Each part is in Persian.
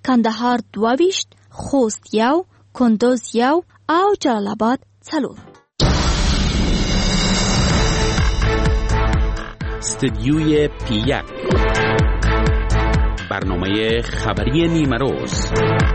کندهار 22، خوست 1، کندوز 1 او جلال آباد 4. استدیوی پی1 برنامه خبری نیمه روز.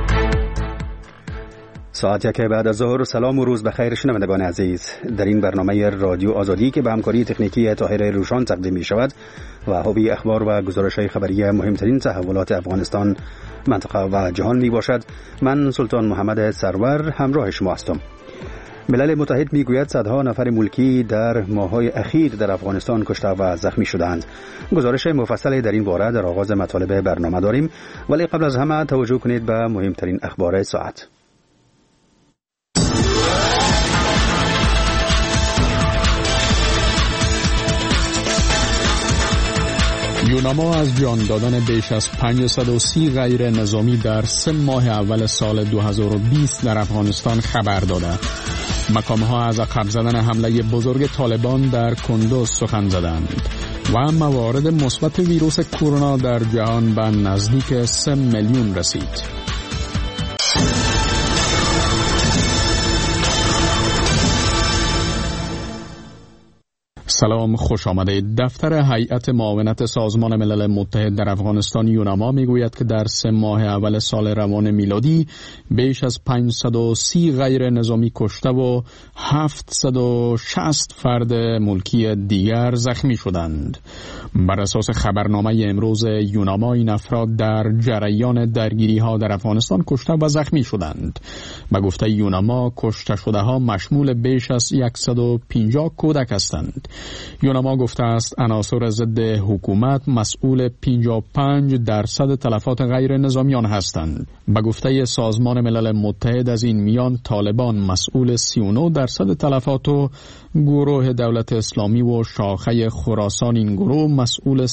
ساعت 1 بعد از ظهر. سلام و روز بخیر شنوندگان عزیز. در این برنامه رادیو آزادی که به همکاری تکنیکی طاهر روشان تقدیم می شود و حاوی اخبار و گزارش‌های خبری مهمترین تحولات افغانستان، منطقه و جهان می باشد، من سلطان محمد سرور همراه شما هستم. ملل متحد میگوید صدها نفر ملکی در ماه‌های اخیر در افغانستان کشته و زخمی شدند. گزارش مفصلی در این باره در آغاز مطالب برنامه داریم، ولی قبل از همه توجه کنید به مهمترین اخبار ساعت. یوناما از جان دادن بیش از 530 غیر نظامی در 3 ماه اول سال 2020 در افغانستان خبر داده. مقام‌ها از عقب زدن حمله بزرگ طالبان در کندوز سخن زدند و موارد مثبت ویروس کرونا در جهان به نزدیک 3 میلیون رسید. سلام، خوش آمدید. دفتر هیئت معاونت سازمان ملل متحد در افغانستان یوناما میگوید که در 3 ماه اول سال روان میلادی بیش از 530 غیر نظامی کشته و 760 فرد ملکی دیگر زخمی شدند. بر اساس خبرنامه امروز یوناما این افراد در جریان درگیری ها در افغانستان کشته و زخمی شدند. به گفته یوناما کشته شده ها مشمول بیش از 150 کودک هستند. یوناما گفته است عناصر ضد حکومت مسئول 55% تلفات غیر نظامیان هستند. به گفته سازمان ملل متحد از این میان طالبان مسئول 39% تلفات و گروه دولت اسلامی و شاخه خراسان این گروه مسئول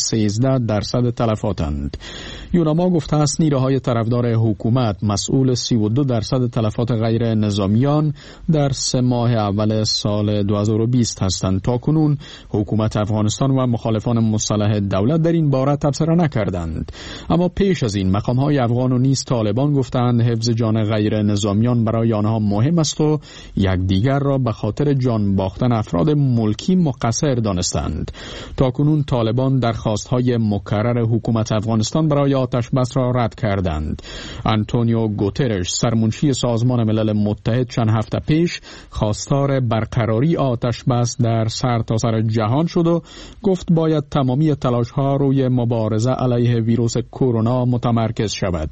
13% تلفاتند. یوناما گفته است نیروهای طرفدار حکومت مسئول 32% تلفات غیر نظامیان در 3 ماه اول سال 2020 هستند. تاکنون حکومت افغانستان و مخالفان مسلح دولت در این باره تبصره نکردند، اما پیش از این مقام‌های افغان و نیز طالبان گفتند حفظ جان غیر نظامیان برای آنها مهم است و یکدیگر را به خاطر جان باختن افراد ملکی مقصر دانستند. تاکنون طالبان درخواست‌های مکرر حکومت افغانستان برای آتش بس را رد کردند. آنتونیو گوترش سرمنشی سازمان ملل متحد چند هفته پیش خواستار برقراری آتش بس در سرتاسر جهان شد و گفت باید تمامی تلاش‌ها روی مبارزه علیه ویروس کرونا متمرکز شود.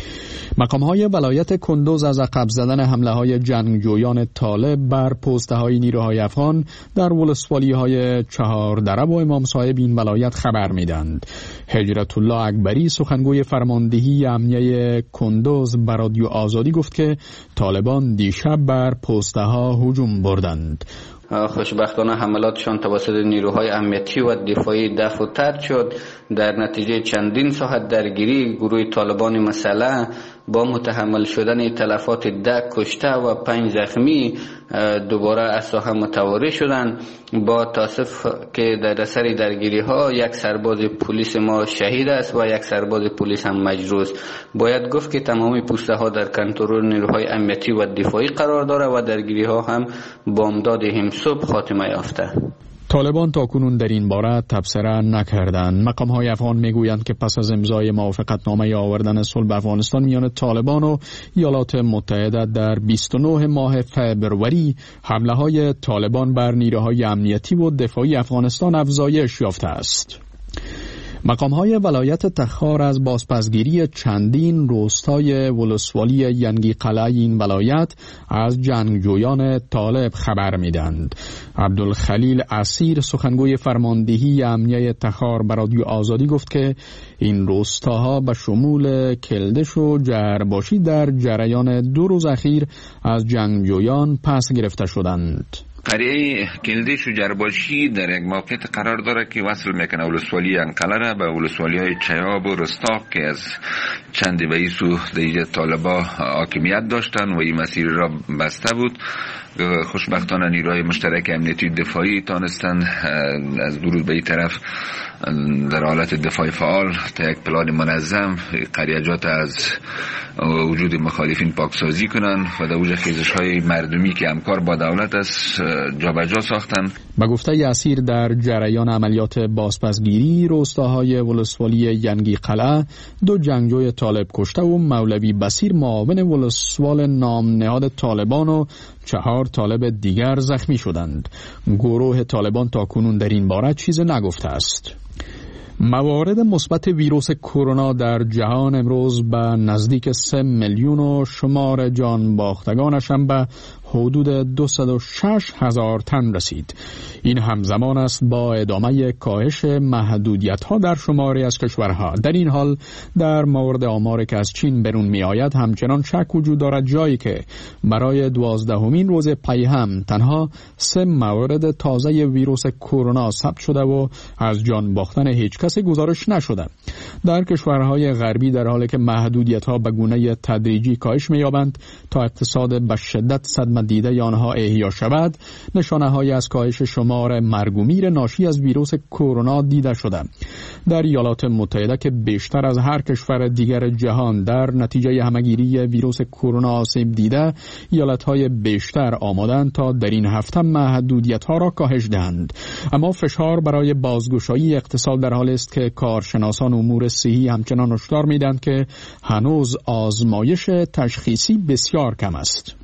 مقام‌های ولایت کندوز از عقب زدن حمله‌های جنگجویان طالب بر پست‌های نیروهای افغان در ولسوالی‌های چهاردره و امام صاحب این ولایت خبر می‌دهند. هجرت الله اکبری سخنگوی فرماندهی امنیه کندوز به رادیو آزادی گفت که طالبان دیشب بر پست‌ها هجوم بردند. خوشبختانه حملاتشان توسط نیروهای امنیتی و دفاعی دفع و طرد شد. در نتیجه چندین ساعت درگیری گروه طالبان مسلح با متحمل شدن تلفات 10 کشته و 5 زخمی دوباره از ساحه متواری شدند. با تاسف که در اثر درگیری ها یک سرباز پلیس ما شهید است و یک سرباز پلیس هم مجروح. باید گفت که تمامی پوسته ها در کنترل نیروهای امنیتی و دفاعی قرار داره و درگیری ها هم بامداد صبح خاتمه یافته. طالبان تاکنون در این باره تبصره نکردند. مقام‌های افغان میگویند که پس از امضای موافقتنامه آوردن صلح به افغانستان میان طالبان و ایالات متحده در 29 ماه فبروری حمله‌های طالبان بر نیروهای امنیتی و دفاعی افغانستان افزایش یافته است. مقام‌های ولایت تخار از بازپسگیری چندین روستای ولسوالی ینگی قلعه این ولایت از جنگجویان طالب خبر می‌دهند. عبدالخلیل اسیر سخنگوی فرماندهی امنیه تخار به رادیو آزادی گفت که این روستاها به شمول کلدش و جرباشی در جریان 2 روز اخیر از جنگجویان پس گرفته شدند. قریه کلدش و جرباشی در یک موقعیت قرار داره که وصل میکنه ولسوالی انقله را به ولسوالی های چیاب و رستاق که از چند بیسو دیگه طالبا حاکمیت داشتن و این مسیر را بسته بود. خوشبختانه نیروهای مشترک امنیتی دفاعی تانستن از دو روز به این طرف در حالت دفاع فعال تا یک پلان منظم قریجات از وجود مخالفین پاکسازی کنند و در وجه خیزش‌های مردمی که همکار با دولت است جابجا ساختند. به گفته اسیر در جریان عملیات بازپسگیری روستاهای ولسوالی ینگی قلعه 2 جنگجوی طالب کشته و مولوی بصیر معاون ولسوال نام نهاد طالبان و 4 طالب دیگر زخمی شدند. گروه طالبان تاکنون در این باره چیز نگفته است. موارد مثبت ویروس کرونا در جهان امروز به نزدیک 3 میلیون و شمار جان باختگانش هم به حدود 206,000 تن رسید. این همزمان است با ادامه کاهش محدودیت‌ها در شماری از کشورها. در این حال در مورد آماری که از چین برون می آید همچنان شک وجود دارد، جایی که برای 12مین روز پی هم تنها 3 مورد تازه ویروس کرونا ثبت شده و از جان باختن هیچ کس گزارش نشده. در کشورهای غربی در حالی که محدودیت‌ها به گونه تدریجی کاهش می‌یابند تا اقتصاد به شدت صدمه دیده آنها احیا شود، نشانه‌هایی از کاهش شمار مرگ و میر ناشی از ویروس کرونا دیده شده. در ایالات متحده که بیشتر از هر کشور دیگر جهان در نتیجه همگیری ویروس کرونا آسیب دیده، ایالت‌های بیشتر آمادند تا در این هفته محدودیت‌ها را کاهش دهند. اما فشار برای بازگشایی اقتصاد در حال است که کارشناسان امور صحی همچنان هشدار می‌دهند که هنوز آزمایش تشخیصی بسیار کم است.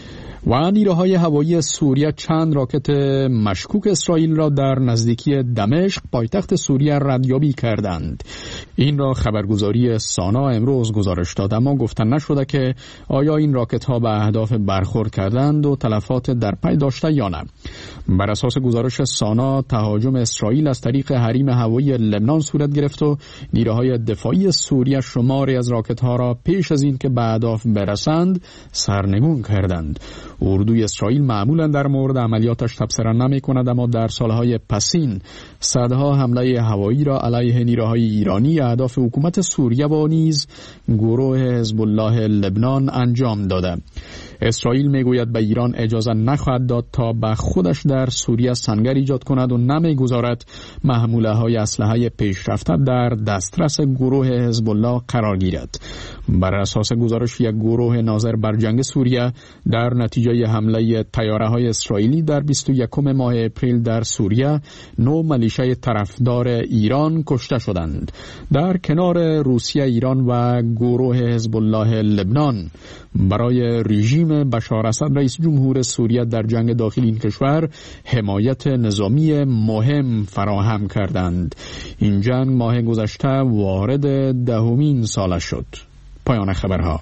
و نیروهای هوایی سوریه چند راکت مشکوک اسرائیل را در نزدیکی دمشق پایتخت سوریه ردیابی کردند. این را خبرگزاری سانا امروز گزارش داد، اما گفته نشده که آیا این راکت ها به اهداف برخورد کردند و تلفات در پی داشته یا نه. بر اساس گزارش سانا تهاجم اسرائیل از طریق حریم هوایی لبنان صورت گرفت و نیروهای دفاعی سوریه شماری از راکت ها را پیش از این که به اهداف برسند سرنگون کردند. اردوی اسرائیل معمولا در مورد عملیاتش تبصره نمی کند، اما در سالهای پسین صدها حمله هوایی را علیه نیروهای ایرانی اهداف حکومت سوریه و نیز گروه حزب الله لبنان انجام داده. اسرائیل میگوید به ایران اجازه نخواهد داد تا به خودش در سوریه سنگر ایجاد کند و نمیگذارد محموله های اسلحه پیشرفته در دسترس گروه حزب الله قرار گیرد. بر اساس گزارش یک گروه ناظر بر جنگ سوریه، در نتیجه حمله طیاره های اسرائیلی در 21 ماه اپریل در سوریه 9 ملیشه طرفدار ایران کشته شدند. در کنار روسیه، ایران و گروه حزب الله لبنان برای رژیم بشار اسد رئیس جمهور سوریه در جنگ داخل این کشور حمایت نظامی مهم فراهم کردند. این جنگ ماه گذشته وارد 10مین سالش شد. پایان خبرها.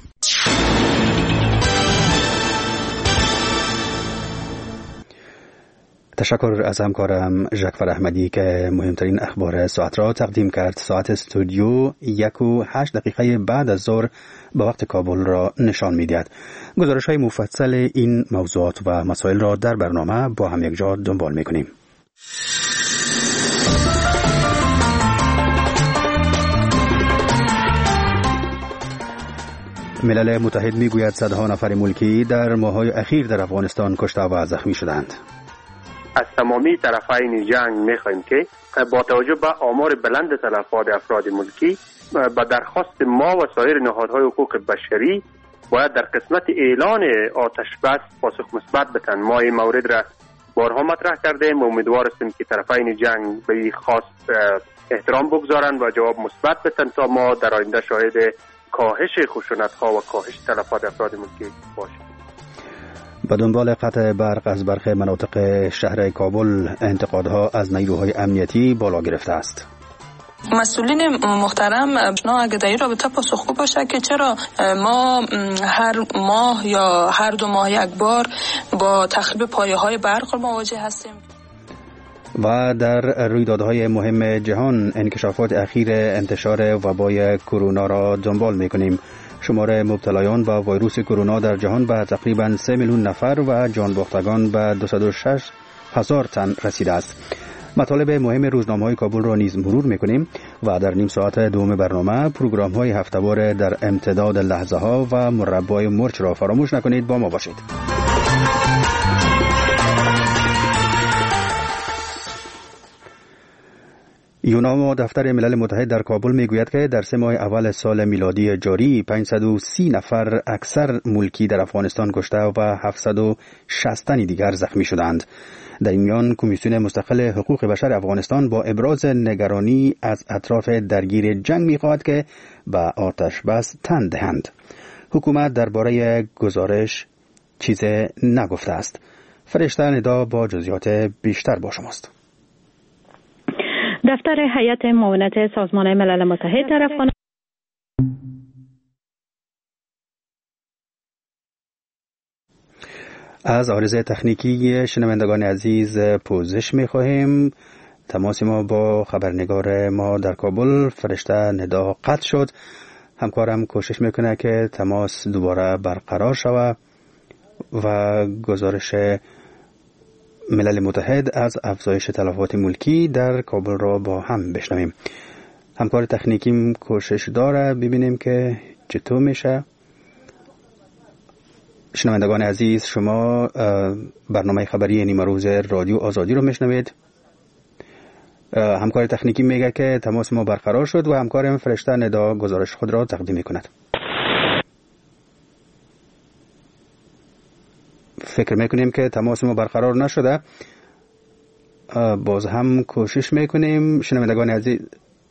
تشکر از همکارم ژکفر احمدی که مهمترین اخبار ساعت را تقدیم کرد. ساعت استودیو 1:08 بعد از ظهر به وقت کابل را نشان می‌دهد. گزارش‌های مفصل این موضوعات و مسائل را در برنامه با هم یک جا دنبال می‌کنیم. ملل متحد می‌گوید صدها نفر ملکی در ماه‌های اخیر در افغانستان کشته و زخمی شدند. از تمامی طرفین جنگ می‌خواهیم که با توجه به آمار بلند تلفات افراد ملکی با درخواست ما و سایر نهادهای حقوق بشری باید در قسمت اعلان آتش بس پاسخ مثبت بدهند. ما این مورد را بارها مطرح کردیم و امیدوار هستیم که طرفین جنگ به این خواست احترام بگذارند و جواب مثبت بدهند تا ما در آینده شاهد کاهش خشونت‌ها و کاهش تلفات افراد ملکی باشیم. به دنبال قطع برق از برخی مناطق شهر کابل، انتقادها از نیروهای امنیتی بالا گرفته است. مسئولین محترم اگه در این رابطه پاسخگو باشه که چرا ما هر ماه یا هر 2 ماه یک بار با تخریب پایه‌های برق مواجه هستیم. و در رویدادهای مهم جهان انکشافات اخیر انتشار وبای کرونا را دنبال می‌کنیم. شمار مبتلایان با ویروس کرونا در جهان به تقریباً 3 میلیون نفر و جان باختگان به 206,000 تن رسیده است. مطالب مهم روزنامه‌های کابل را نیز مرور می‌کنیم و در نیم ساعت دوم برنامه پروگرام‌های هفته‌وار در امتداد لحظه‌ها و مربای مرچ را فراموش نکنید. با ما باشید. یوناما دفتر ملل متحد در کابل میگوید که در 3 ماه اول سال میلادی جاری 530 نفر اکثر ملکی در افغانستان کشته و 760 تن دیگر زخمی شدند. در این میان کمیسیون مستقل حقوق بشر افغانستان با ابراز نگرانی از اطراف درگیر جنگ می‌خواهد که به آتش بس تن دهند. حکومت درباره گزارش چیز نگفته است. فرشته ندا با جزئیات بیشتر با شماست. دفتر هیئت معاونت سازمان ملل متحد در افغانستان از عارضه تکنیکی شنوندگان عزیز پوزش می‌خواهیم. تماس ما با خبرنگار ما در کابل فرشته ندا قطع شد. همکارم کوشش میکنه که تماس دوباره برقرار شود و گزارش ملل متحد از افزایش تلفات ملکی در کابل را با هم بشنویم. همکار تکنیکیم کوشش داره، ببینیم که چطور میشه. شنوندگان عزیز، شما برنامه خبری نیمه روز رادیو آزادی رو میشنوید. همکار تکنیکی میگه که تماس ما برقرار شد و همکارم فرشته ندا گزارش خود را تقدیم میکند. فکر میکنیم که تماس ما برقرار نشده. باز هم کوشش میکنیم. شنوندگان عزیز،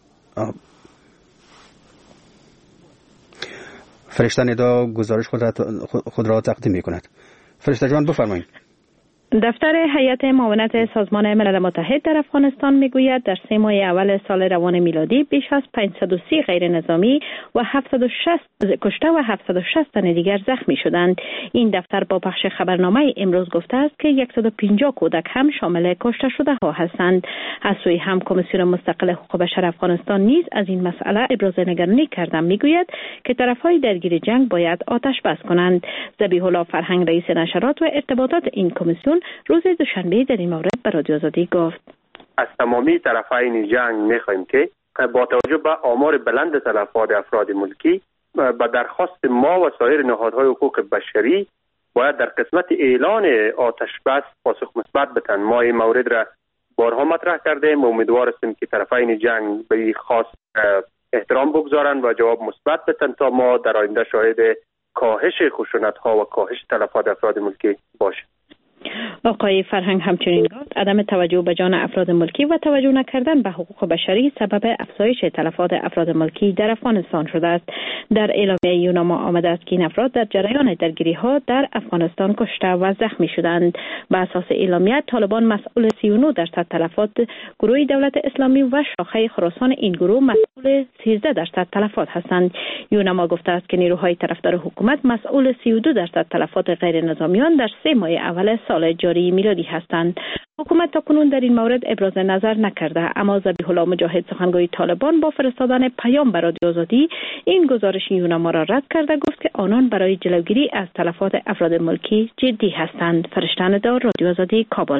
فرشته ندا گزارش خود را تقدیم میکند. فرشته جان بفرمایید. دفتر هیئت معاونت سازمان ملل متحد در افغانستان میگوید در 3 ماه اول سال روان میلادی بیش از 530 غیر نظامی و 760 کشته و 760 تن دیگر زخمی شدند. این دفتر با پخش خبرنامه امروز گفته است که 150 کودک هم شامل کشته شده ها هستند. از سوی هم کمیسیون مستقل حقوق بشر افغانستان نیز از این مسئله ابراز نگرانی کرده، میگوید که طرفهای درگیر جنگ باید آتش بس کنند. ذبیح الله فرهنگ رئیس نشرات و ارتباطات این کمیسیون روز دوشنبه در این مورد به رادیو آزادی گفت: از تمامی طرفین جنگ می‌خواهیم که با توجه به آمار بلند تلفات افراد ملکی با درخواست ما و سایر نهادهای حقوق بشری باید در قسمت اعلان آتش بس پاسخ مثبت بدهند. ما این مورد را بارها مطرح کردیم و امیدوار هستیم که طرفین جنگ به این خواست احترام بگذارند و جواب مثبت بدهند تا ما در آینده شاهد کاهش خشونت‌ها و کاهش تلفات افراد ملکی باشیم. آقای فرهنگ همچنین گفت عدم توجه به جان افراد ملکی و توجه نکردن به حقوق بشری سبب افزایش تلفات افراد ملکی در افغانستان شده است. در اعلامیه یوناما آمده است که این افراد در جریان درگیری‌ها در افغانستان کشته و زخمی شدند. به اساس اعلامیه طالبان مسئول 39% تلفات، گروه دولت اسلامی و شاخه خراسان این گروه مسئول 13% تلفات هستند. یوناما گفته است که نیروهای طرفدار حکومت مسئول 32% تلفات غیر نظامیان در 3 ماه اول سال جاری میلادی هستند. حکومت تاکنون در این مورد ابراز نظر نکرده، اما ذبیح الله مجاهد سخنگوی طالبان با فرستادن پیام به رادیو آزادی این گزارش یوناما را رد کرده گفت که آنان برای جلوگیری از تلفات افراد ملکی جدی هستند. فرشته ندا، رادیو آزادی، کابل.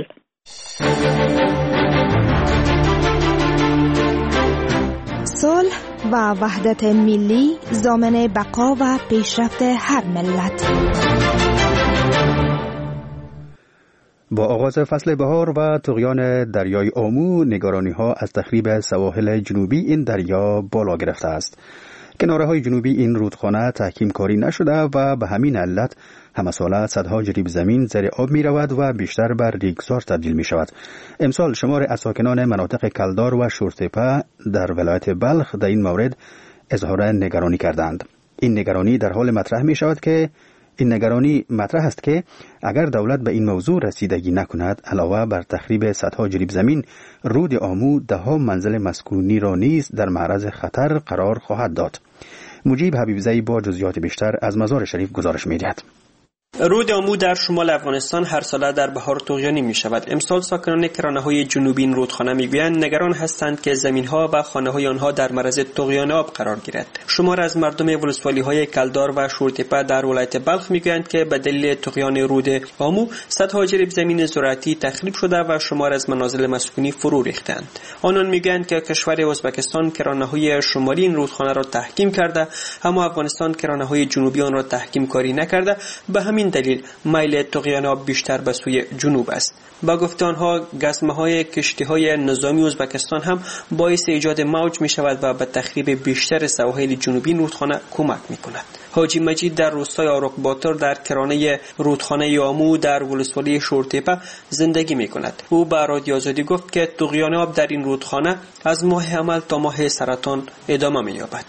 صلح و وحدت ملی ضامن بقا و پیشرفت هر ملت. با آغاز فصل بهار و طغیان دریای آمو، نگرانی‌ها از تخریب سواحل جنوبی این دریا بالا گرفته است. کناره‌های جنوبی این رودخانه تحکیم کاری نشده و به همین علت همساله صدها جریب زمین زیر آب می رود و بیشتر بر ریگزار تبدیل می شود. امسال شمار از ساکنان مناطق کلدار و شورتپه در ولایت بلخ در این مورد اظهار نگرانی کردند. این نگرانی در حال مطرح می شود که است که اگر دولت به این موضوع رسیدگی نکند، علاوه بر تخریب صدها جریب زمین، رود آمو ده‌ها منزل مسکونی را نیز در معرض خطر قرار خواهد داد. مجیب حبیبزئی با جزئیات بیشتر از مزار شریف گزارش می‌دهد. رود آمو در شمال افغانستان هر ساله در بهار طغیانی می شود. امسال ساکنان کرانه‌های جنوبی این رودخانه میگویند نگران هستند که زمین‌ها و خانه‌های آنها در معرض طغیان آب قرار گیرد. شمار از مردم ولسوالی‌های کلدار و شورتپه در ولایت بلخ میگویند که به دلیل طغیان رود آمو صدها جریب زمین زراعتی تخریب شده و شمار از منازل مسکونی فرو ریختند. آنان میگویند که کشور ازبکستان کرانه‌های شمالی این رودخانه را تحکیم کرده، اما افغانستان کرانه‌های جنوبی آن را تحکیم کاری نکرده. به همین همین دلیل میل طغیان‌آب بیشتر به سوی جنوب است. با گفته آنها گزمه‌های کشتی‌های نظامی ازبکستان هم باعث ایجاد موج می‌شود و به تخریب بیشتر سواحل جنوبی رودخانه کمک می‌کند. حاجی مجید در روستای آرق‌باتر در کرانه رودخانه آمو در ولسوالی شورتپه زندگی می‌کند. او به رادیو آزادی گفت که طغیان‌آب در این رودخانه از ماه حمل تا ماه سرطان ادامه می‌یابد.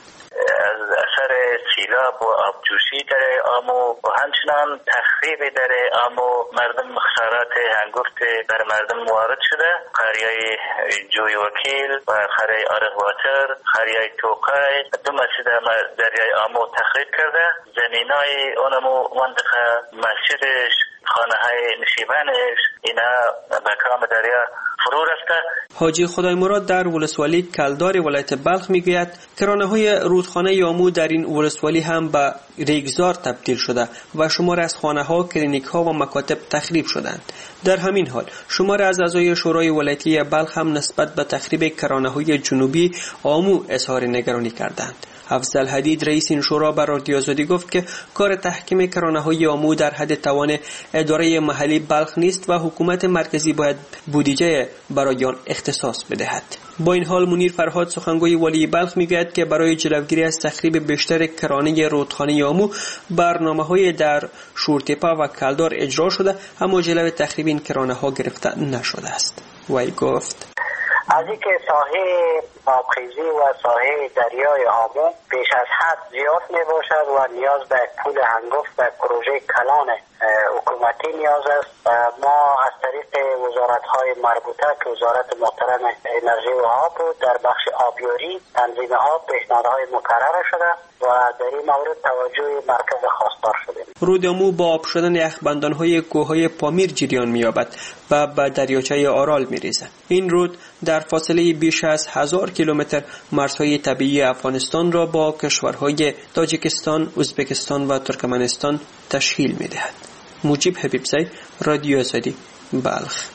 سیلاب و آبجوشی در آمو و همچنان تخریب در آمو مردم خسارات هنگفت بر مردم وارد شده. قریه جوی وکیل و قریه آرق‌باتر، قریه توقای دو مسجد دریای آمو تخریب کرده. زمینای اونمو منطقه مسجدش، خانه های نشیبانش اینا به کام دریا فرو رفته. حاجی خدای مراد در ولسوالی کلدار ولایت بلخ میگوید کرانه‌های رودخانه آمو در این ولسوالی هم به ریگزار تبدیل شده و شمار از خانه‌ها، کلینیک‌ها و مکاتب تخریب شدند. در همین حال شمار از اعضای شورای ولایتی بلخ هم نسبت به تخریب کرانه‌های جنوبی آمو اظهار نگرانی کردند. افضل حدید رئیس این شورا بر رادیو آزادی گفت که کار تحکیم کرانه‌های آمو در حد توان اداره محلی بلخ نیست و حکومت مرکزی باید بودجه برای آن اختصاص بدهد. با این حال منیر فرهاد سخنگوی والی بلخ میگوید که برای جلوگیری از تخریب بیشتر کرانه رودخانه آمو برنامه‌های در شورتپه و کلدار اجرا شده اما جلوی تخریب این کرانه‌ها گرفته نشده است. وی گفت از اینکه ساحه آبخیزی و ساحه دریای آمو بیش از حد زیاد می باشد و نیاز به پول هنگفت و پروژه کلان حکومتی نیاز است. ما از طریق وزارت‌های مربوطه که وزارت محترم انرژی و آب بود در بخش آبیاری تنظیم آب پیشنهادهای مکرر شده و در این مورد توجه مرکز خواستار شده. رود آمو با آب شدن یخبندان‌های کوههای پامیر جریان می‌یابد و به دریاچه آرال می‌ریزد. این رود در فاصله بیش از 1000 کیلومتر مرزهای طبیعی افغانستان را با کشورهای تاجیکستان، ازبکستان و ترکمنستان تشکیل می‌دهد. مجیب حبیبزی، رادیو آزادی، بلخ.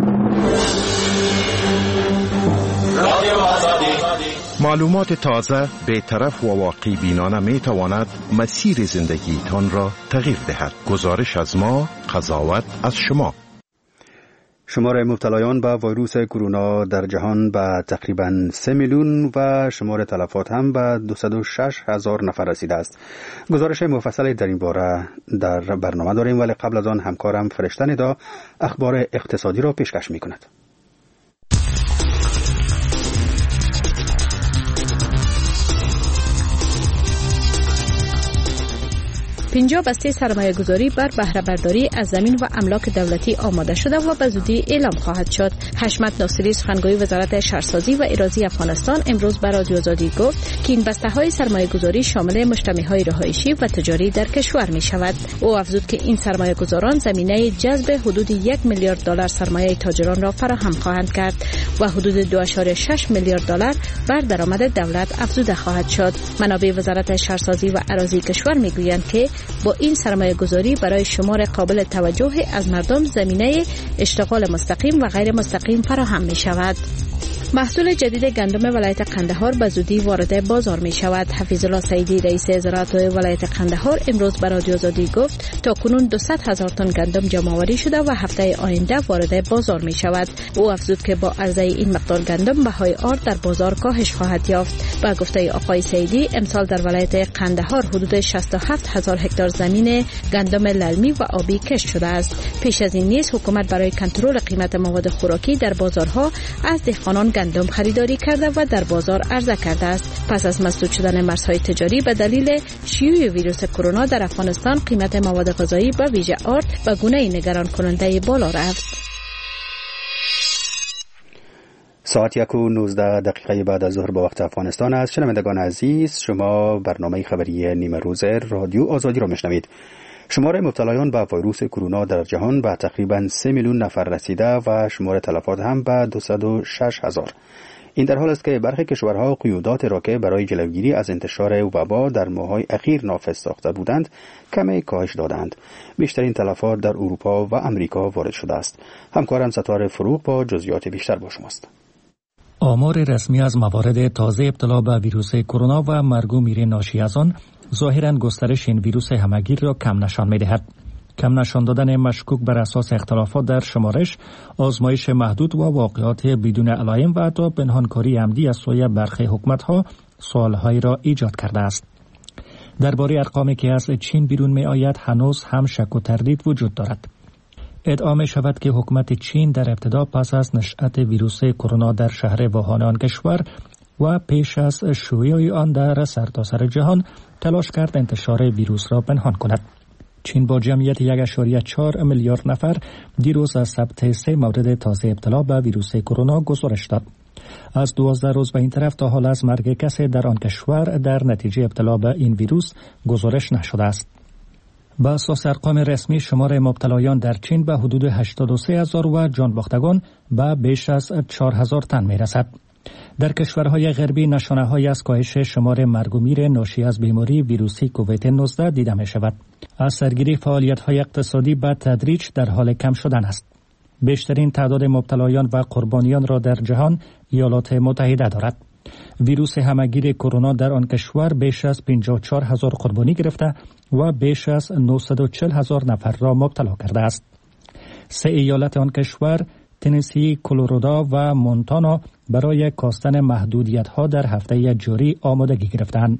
معلومات تازه، بی‌طرف و واقعی بینانه می تواند مسیر زندگیتان را تغییر دهد. گزارش از ما، قضاوت از شما. شمار مبتلایان به ویروس کرونا در جهان به تقریباً 3 میلیون و شمار تلفات هم به 206,000 نفر رسیده است. گزارش مفصلی در این باره در برنامه داریم ولی قبل از آن همکارم فرشته ندا اخبار اقتصادی را پیشکش می کند. 50 بسته سرمایه گذاری بر بهره برداری از زمین و املاک دولتی آماده شده و به زودی اعلام خواهد شد. حشمت ناصری سخنگوی وزارت شهرسازی و اراضی افغانستان امروز به رادیو آزادی گفت که این بسته های سرمایه گذاری شامل مجتمع های رهایشی و تجاری در کشور می شود. او افزود که این سرمایه گذاران زمینه جذب حدود 1 میلیارد دلار سرمایه تاجران را فراهم خواهند کرد و حدود 2.6 میلیارد دلار بر درآمد دولت افزوده خواهد شد. منابع وزارت شهرسازی و اراضی کشور می گویند که با این سرمایه گذاری برای شمار قابل توجه از مردم زمینه اشتغال مستقیم و غیر مستقیم فراهم می شود. محصول جدید گندم ولایت قندهار به زودی وارد بازار می شود. حفیظالله سعیدی رئیس زراعت ولایت قندهار امروز به رادیو آزادی گفت تا کنون 200,000 تن گندم جمع آوری شده و هفته آینده وارد بازار می شود. او افزود که با عرضه این مقدار گندم بهای آرد در بازار کاهش خواهد یافت. با گفته آقای سعیدی امسال در ولایت قندهار حدود 67,000 هکتار زمین گندم للمی و آبی کشت شده است. پیش از این نیز حکومت برای کنترل قیمت مواد خوراکی در بازارها از دهقانان گندم خریداری کرده و در بازار عرضه کرده است. پس از مسدود شدن مرزهای تجاری به دلیل شیوع ویروس کرونا در افغانستان قیمت مواد غذایی به ویژه آرد به گونه نگران کننده بالا رفت. ساعت 1:19 بعد از ظهر به وقت افغانستان است. شنوندگان عزیز، شما برنامه خبری نیمه روز رادیو آزادی را میشنوید. شمار مبتلایان به ویروس کرونا در جهان به تقریباً 3 میلیون نفر رسیده و شمار تلفات هم به 206,000. این در حال است که برخی کشورها قیودات را که برای جلوگیری از انتشار وبا در ماه‌های اخیر نافذ ساخته بودند کمی کاهش دادند. بیشترین تلفات در اروپا و امریکا وارد شده است. همکارم ستاره فروغ با جزئیات بیشتر با شماست. آمار رسمی از موارد تازه ابتلا به ویروس کرونا و مرگ و میر ناشی از آن ظاهراً گسترش این ویروس همگیر را کم نشان می‌دهد. کم نشان دادن مشکوک بر اساس اختلافات در شمارش، آزمایش محدود و واقعات بدون علائم و حتی پنهانکاری عمدی از سوی برخی حکومت‌ها سوال‌هایی را ایجاد کرده است. درباره ارقامی که از چین بیرون می آید هنوز هم شک و تردید وجود دارد. ادعا می شود که حکومت چین در ابتدا پس از نشأت ویروس کرونا در شهر ووهان آن کشور و پیش از شیوع آن در سرتاسر جهان تلاش کرد انتشار ویروس را پنهان کند. چین با جمعیت 1.4 میلیارد نفر دیروز از ثبت 3 مورد تازه ابتلا به ویروس کرونا گزارش داد. از 12 روز به این طرف تا حال از مرگ کسی در آن کشور در نتیجه ابتلا به این ویروس گزارش نشده است. با اساس ارقام رسمی شمار مبتلایان در چین به حدود 83,000 و جان باختگان به بیش از 4,000 تن می رسد. در کشورهای غربی نشانه‌هایی از کاهش شمار مرگ و میر ناشی از بیماری ویروسی کووید 19 دیده می شود. از سرگیری فعالیت‌های اقتصادی به تدریج در حال کم شدن است. بیشترین تعداد مبتلایان و قربانیان را در جهان ایالات متحده دارد. ویروس همهگیر کرونا در آن کشور بیش از 54,000 قربانی گرفته و بیش از 940,000 نفر را مبتلا کرده است. 3 ایالت آن کشور تنسی، کلرادو و مونتانا برای کاستن محدودیت‌ها در هفته جاری آمادگی گرفتند.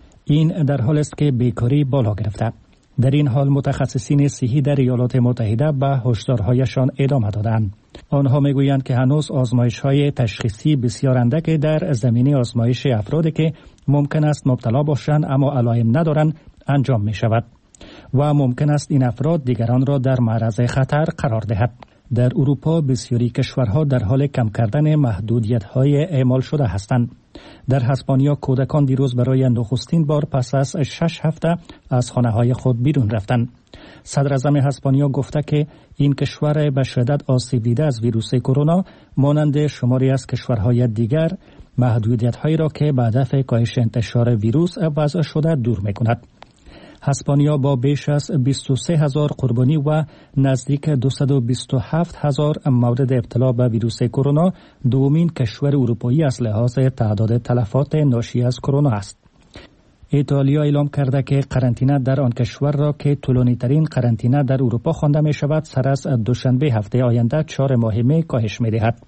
این در حالی است که بیکاری بالا گرفته. در این حال متخصصین صحی در ایالات متحده به هشدارهایشان ادامه دادند. آنها میگویند که هنوز آزمایش‌های تشخیصی بسیار اندک در زمینه آزمایش افرادی که ممکن است مبتلا باشند اما علائم ندارند انجام می شود و ممکن است این افراد دیگران را در معرض خطر قرار دهد. در اروپا بسیاری کشورها در حال کم کردن محدودیت‌های اعمال شده هستند. در اسپانیا کودکان دیروز برای نخستین بار پس از 6 هفته از خانه‌های خود بیرون رفتند. صدر اعظم اسپانیا گفته که این کشور به شدت آسیب دیده از ویروس کرونا مانند شماری از کشورهای دیگر محدودیت‌هایی را که به هدف کاهش انتشار ویروس وضع شده دور می‌کند. اسپانیا با بیش از 23,000 قربانی و نزدیک 227,000 مورد ابتلا به ویروس کرونا دومین کشور اروپایی از لحاظ تعداد تلفات ناشی از کرونا است. ایتالیا اعلام کرده که قرنطینه در آن کشور را که طولانی‌ترین قرنطینه در اروپا خوانده می شود سر از دوشنبه هفته آینده 4 ماه کاهش می دهد.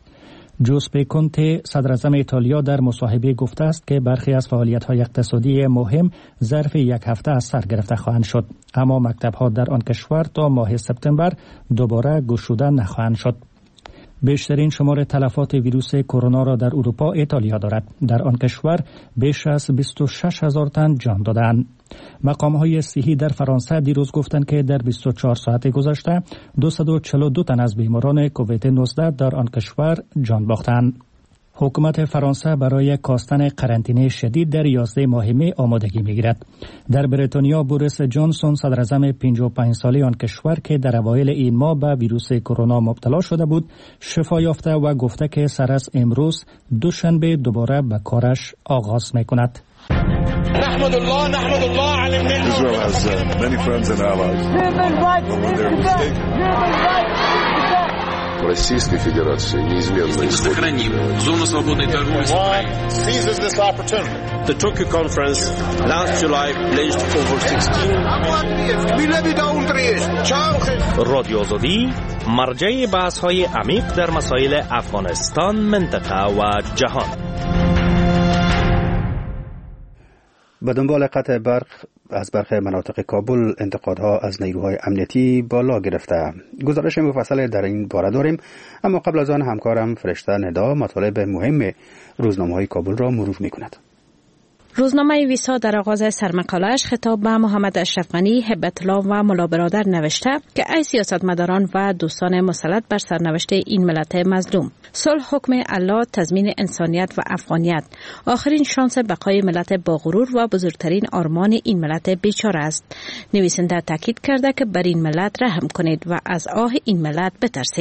جوزپه کونته صدر اعظم ایتالیا در مصاحبه گفته است که برخی از فعالیت‌های اقتصادی مهم ظرف 1 هفته از سر گرفته خواهند شد، اما مکتب‌ها در آن کشور تا ماه سپتامبر دوباره گشوده نخواهند شد. بیشترین شمار تلفات ویروس کرونا را در اروپا ایتالیا دارد. در آن کشور بیش از 26,000 تن جان دادند. مقام‌های صحی در فرانسه دیروز گفتند که در 24 ساعت گذشته 242 تن از بیماران کووید 19 در آن کشور جان باختند. حکومت فرانسه برای کاستن قرنطینه شدید در 11 ماه می آمادگی می‌گیرد. در بریتانیا بوریس جانسون صدر اعظم 55 ساله آن کشور که در اوایل این ماه به ویروس کرونا مبتلا شده بود، شفا یافته و گفته که سر از امروز دوشنبه دوباره به کارش آغاز می‌کند. نحمد الله على النعمة. Israel has many friends and allies. Российской Федерации неизменно сохраним зону свободной торговли с Украиной. Seizes this opportunity. The Tokyo conference last July pledged over 16. رادیو آزادی مرجع بحث‌های عمیق در مسائل افغانستان، منطقه و جهان. به دنبال قطع برق از برخی مناطق کابل انتقادها از نیروهای امنیتی بالا گرفته. گزارش مفصل در این باره داریم، اما قبل از آن همکارم فرشته ندا مطالب مهم روزنامه‌های کابل را مرور می‌کند. روزنامه ویسا در آغاز سرمقاله‌اش خطاب به محمد اشرف غنی، هبت الله و ملا برادر نوشته که ای سیاستمداران و دوستان مسلط بر سرنوشت این ملت مظلوم، صلح حکم الله، تضمین انسانیت و افغانیت، آخرین شانس بقای ملت با غرور و بزرگترین آرمان این ملت بیچاره است. نویسنده تاکید کرده که بر این ملت رحم کنید و از آه این ملت بترسید.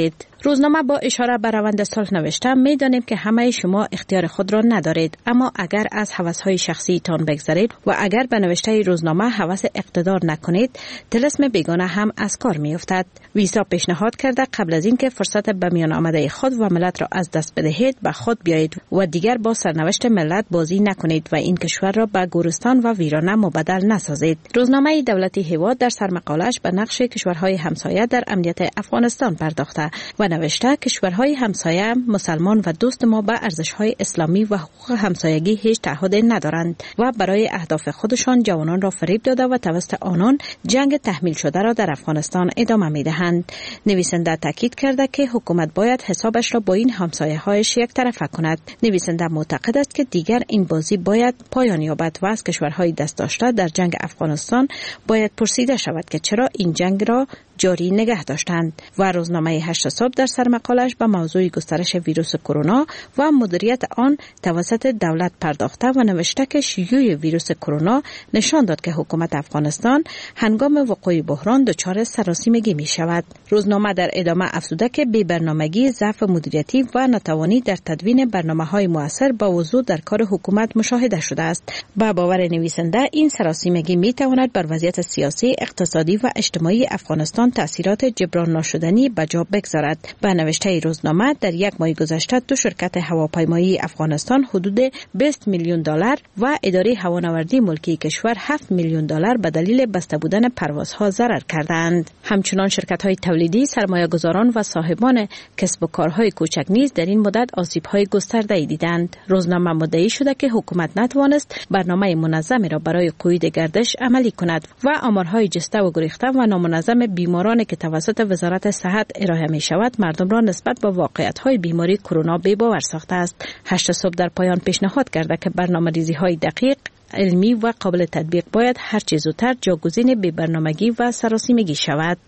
روزنامه با اشاره به روند صلح نوشته می‌دانیم که همه شما اختیار خود را ندارید، اما اگر از هوس‌های شخصی تان بگذرید و اگر به نوشته روزنامه هوس اقتدار نکنید، طلسم بیگانه هم از کار می‌افتد. ویسا پیشنهاد کرده قبل از اینکه فرصت به میان آمده خود و ملت را از دست بدهید به خود بیایید و دیگر با سرنوشت ملت بازی نکنید و این کشور را به گورستان و ویرانه مبدل نسازید. روزنامه دولتی هیواد در سرمقاله‌اش به نقش کشورهای همسایه در امنیت افغانستان پرداخته و نوشته کشورهای همسایه مسلمان و دوست ما به ارزش‌های اسلامی و حقوق همسایگی هیچ تعهد ندارند و برای اهداف خودشان جوانان را فریب داده و توسط آنان جنگ تحمیل شده را در افغانستان ادامه می‌دهند. نویسنده تاکید کرده که حکومت باید حسابش را با این همسایه‌هایش یک طرفه کند. نویسنده معتقد است که دیگر این بازی باید پایان یابد و از کشورهای دست داشته در جنگ افغانستان باید پرسیده شود که چرا این جنگ را جاری نگه داشتند. و روزنامه 8 صبح در سرمقاله‌اش به موضوع گسترش ویروس کرونا و مدیریت آن توسط دولت پرداخته و نوشته که شیوع ویروس کرونا نشان داد که حکومت افغانستان هنگام وقوع بحران دچار سراسیمگی می شود. روزنامه در ادامه افزوده که بی‌برنامگی، ضعف مدیریتی و ناتوانی در تدوین برنامه‌های مؤثر با وضوح در کار حکومت مشاهده شده است. با باور نویسنده این سراسیمگی می تواند بر وضعیت سیاسی، اقتصادی و اجتماعی افغانستان تأثیرات جبران ناشدنی به جا بگذارد. به نوشته روزنامه در یک ماه گذشته دو شرکت هواپیمایی افغانستان حدود 20 میلیون دلار و اداره هوانوردی ملکی کشور 7 میلیون دلار به دلیل بسته بودن پروازها ضرر کردند. همچنان شرکت‌های تولیدی، سرمایه‌گذاران و صاحبان کسب و کارهای کوچک نیز در این مدت آسیب‌های گسترده‌ای دیدند. روزنامه مدعی شده که حکومت نتوانست برنامه منظمی را برای قید گردش عملی کند و آمارهای جسته و گریخته و نامنظم بیمارانی که توسط وزارت صحت ارائه می شود مردم را نسبت به واقعیت‌های بیماری کرونا بی‌باور ساخته است. 8 صبح در پایان پیشنهاد کرده که برنامه‌ریزی‌های دقیق، علمی و قابل تطبیق باید هر چه زودتر جاگزین بی‌برنامگی و سراسیمگی شود.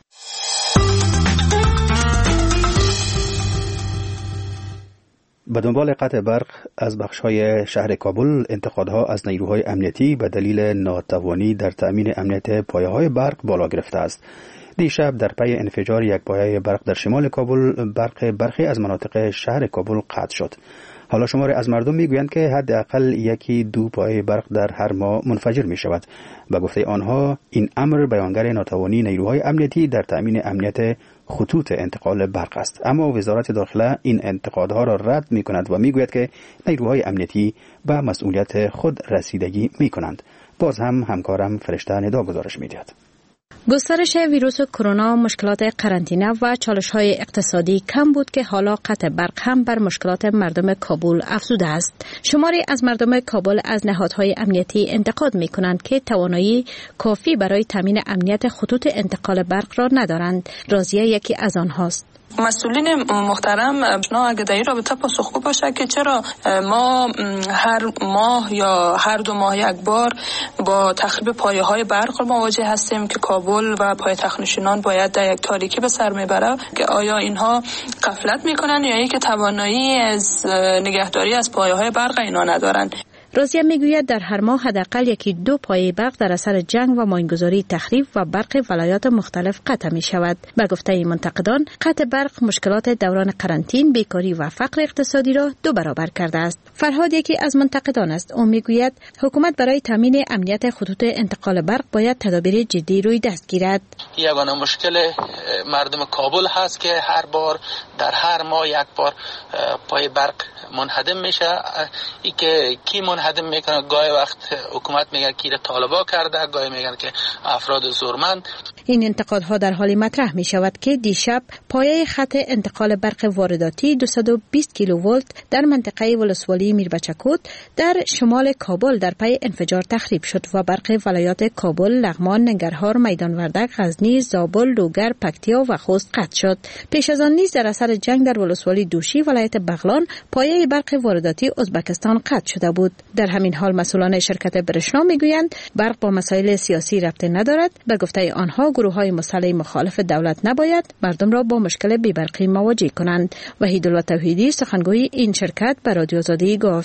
به دنبال قطع برق از بخش‌های شهر کابل، انتقادها از نیروهای امنیتی به دلیل ناتوانی در تأمین امنیت پایه‌های برق بالا گرفته است. دیشب در پی انفجار یک پایه برق در شمال کابل، برخی از مناطق شهر کابل قطع شد. حالا شماری از مردم میگویند که حداقل یکی دو پایه برق در هر ماه منفجر می شود. به گفته آنها این امر بیانگر ناتوانی نیروهای امنیتی در تأمین امنیت خطوط انتقال برق است. اما وزارت داخله این انتقادها را رد می کند و می گوید که نیروهای امنیتی به مسئولیت خود رسیدگی می کنند. باز هم همکارم فرشته ندا گزارش می دهد. گسترش ویروس کرونا، مشکلات قرنطینه و چالش‌های اقتصادی کم بود که حالا قطع برق هم بر مشکلات مردم کابل افزوده است. شماری از مردم کابل از نهادهای امنیتی انتقاد می‌کنند که توانایی کافی برای تامین امنیت خطوط انتقال برق را ندارند. راضیه یکی از آنهاست. مسئولین محترم اگه در این رابطه پاسخگو باشه که چرا ما هر ماه یا هر 2 ماه یک بار با تخریب پایه‌های برق مواجه هستیم که کابل و پایتخت‌نشینان باید در یک تاریکی به سر میبره، که آیا اینها غفلت میکنن یا اینکه توانایی از نگهداری از پایه‌های برق اینا ندارن. راضیه میگوید در هر ماه حداقل یکی 2 پایه برق در اثر جنگ و ماینگذاری تخریب و برق ولایات مختلف قطع می شود. به گفته منتقدان، قطع برق مشکلات دوران قرنطین، بیکاری و فقر اقتصادی را 2 برابر کرده است. فرهاد یکی از منتقدان است. او میگوید حکومت برای تامین امنیت خطوط انتقال برق باید تدابیر جدی روی دست گیرد. یگانه مشکل مردم کابل هست که هر بار در هر ماه یک بار پای برق منهدم میشه. ای که کی منهدم میکنه؟ گاهی وقت حکومت میگن که طالبا کرده، گاهی میگن که افراد زورمند. این انتقادها در حالی مطرح می شود که دیشب پایه خط انتقال برق وارداتی 220 کیلوولت در منطقه ولسوالی میربچکوت در شمال کابل در پی انفجار تخریب شد و برق ولایات کابل، لغمان، ننگرهار، میدان وردک، غزنی، زابل، لوگر، پکتیا و خوست قطع شد. پیش از آن نیز در اثر جنگ در ولسوالی دوشی ولایت بغلان پایه برق وارداتی ازبکستان قطع شده بود. در همین حال مسئولان شرکت برشنا میگویند برق با مسائل سیاسی ربطی ندارد. به گفته آنها گروه‌های مسلح مخالف دولت نباید مردم را با مشکل بی‌برقی مواجه کنند. وحیدالله توحیدی سخنگوی این شرکت به رادیو آزادی گفت: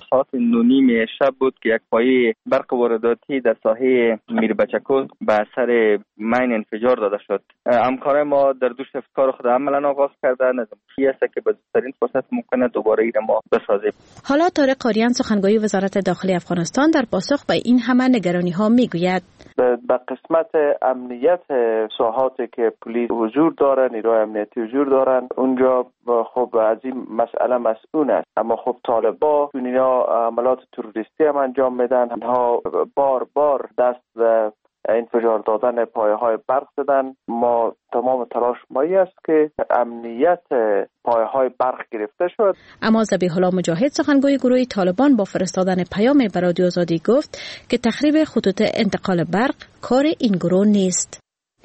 ساعت 9:30 شب بود که یک پایه برق وارداتی در ساحه میربچکو به اثر مین انفجار داده شد. همکارای ما در دو شفت کار خود عملا آغاز کردن. نظامی است که به زودترین فرصت ممکنه دوباره این ما بسازیم. حالا طارق قاریان سخنگوی وزارت داخلی افغانستان در پاسخ به این همه نگرانی ها میگوید به قسمت امنیت ساحاتی که پلیس حضور داره، نیروی امنیتی حضور دارن، اونجا خب از این مسئله مسئول است. اما خب طالبا چون اینا عملات تروریستی هم انجام میدن، اینها بار دست به انفجار دادن پایه‌های برق زدن. ما تمام تلاش مایی است که امنیت پایه‌های برق گرفته شد. اما ذبیح الله مجاهد سخنگوی گروه طالبان با فرستادن پیامی به رادیو آزادی گفت که تخریب خطوط انتقال برق کار این گروه نیست.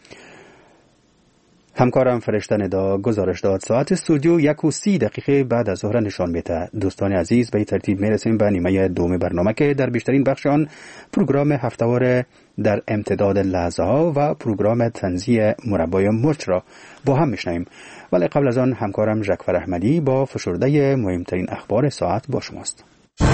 همکارم فرشته ندا گزارش داد. ساعت استودیو 1:30 بعد از ظهر نشان میده. دوستان عزیز، به ترتیب میرسیم به نیمه دوم برنامه که در بیشترین بخش آن پروگرام هفتهوار در امتداد لحظه ها و پروگرام طنزی مربای مرچ را با هم میشنویم. ولی قبل از آن همکارم ژکفر احمدی با فشرده مهمترین اخبار ساعت با شماست.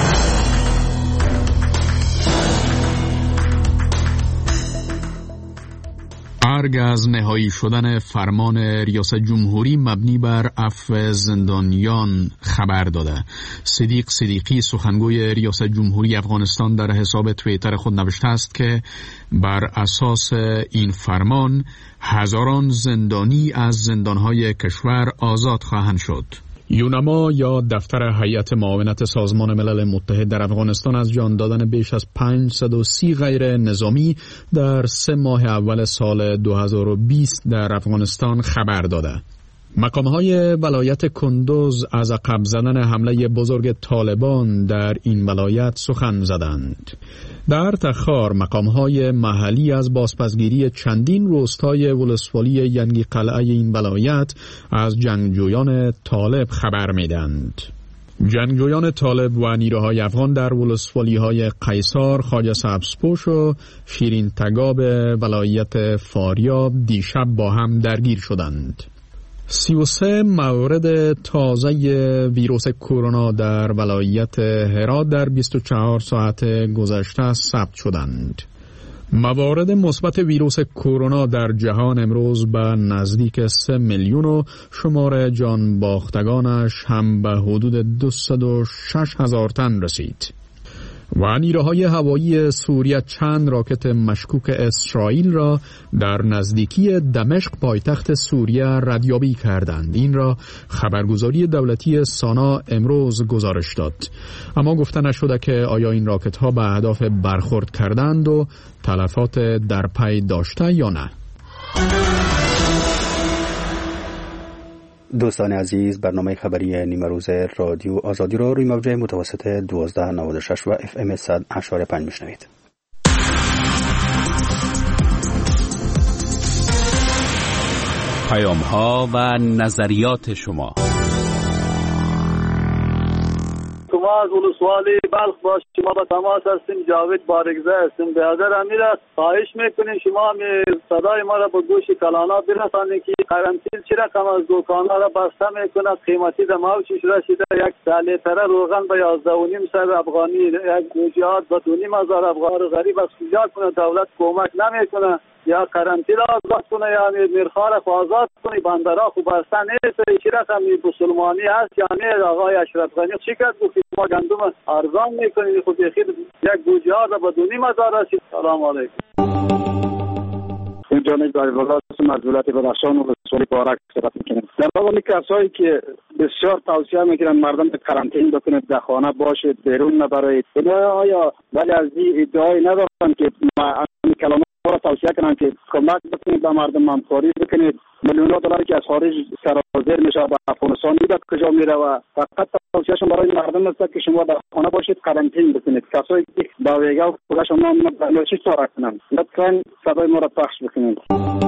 ارگ از نهایی شدن فرمان ریاست جمهوری مبنی بر عفو زندانیان خبر داده. صدیق صدیقی سخنگوی ریاست جمهوری افغانستان در حساب توییتر خود نوشته است که بر اساس این فرمان هزاران زندانی از زندانهای کشور آزاد خواهند شد. یونما یا دفتر هیئت معاونت سازمان ملل متحد در افغانستان از جان دادن بیش از 530 غیر نظامی در 3 ماه اول سال 2020 در افغانستان خبر داده. مقام‌های ولایت کندوز از عقب زدن حمله بزرگ طالبان در این ولایت سخن زدند. در تخار مقام‌های محلی از بازپسگیری چندین روستای ولسوالی ینگی قلعه این ولایت از جنگجویان طالب خبر می‌دهند. جنگجویان طالب و نیروهای افغان در ولسوالی‌های قیصار، خواجه سبزپوش و شیرین تگاب ولایت فاریاب دیشب با هم درگیر شدند. 33 مورد تازه ویروس کرونا در ولایت هرات در 24 ساعت گذشته ثبت شدند. موارد مثبت ویروس کرونا در جهان امروز به نزدیک 3 میلیون و شمار جان باختگانش هم به حدود 206,000 تن رسید. و نیروهای هوایی سوریه چند راکت مشکوک اسرائیل را در نزدیکی دمشق پایتخت سوریه ردیابی کردند. این را خبرگزاری دولتی سانا امروز گزارش داد. اما گفته نشده که آیا این راکت ها به اهداف برخورد کردند و تلفات در پی داشته یا نه. دوستان عزیز، برنامه خبری نیمه روز رادیو آزادی را روی موج متوسط 1296 و FM 100.5 میشنوید. پیام ها و نظریات شما. شما از ولسوالی بلخ باش، شما با تماس هستیم. جاوید بارگزه هستیم. برادر امیر است، خواهش میکنیم شما صدای ما را به گوش کلانا برسانید که قرنطین چی رقم از دکان‌ها را بسته میکنه. قیمتی در موچش رسیده. 1 لیتر روغن به 11.5 سر افغانی، 1 گوجه‌ها به 2,500 افغان. غریب از کجا کنه؟ دولت کمک نمیکنه. یا قرنطین آزاد کنه یا میرخوار آزاد کنه. بندرها خوب بسته نیست. چی رقم مسلمانی هست یا نه؟ آقای اشرف غنی چی کرد؟ گفت ما گندم ارزان میکنید. خود یخید 1 گوجه ها به 2,500 رسید. سلام علیکم. این جانب در ولایت از ولایت بدخشان و ولسوالی بارک صحبت میکنیم. در واقع کسایی که بسیار توصیه میکنن مردم به قرنطین بکنید، در خانه باشید، بیرون نبرید. آیا ولی از این ادعای ندارن که کلام را توصیه کنن که کمک بکنید به مردم، همکاری بکنید. میلیون‌ها دلار که از خارج سرازیر میشه به افغانستان میره، کجا میره؟ و فقط توصیهشون برای مردم است که شما در خانه باشید، قرنطین بکنید. کسایی که با ویگا و خودشون نمیدونن چی کار کنن، لطفاً صدای ما را پخش بکنید.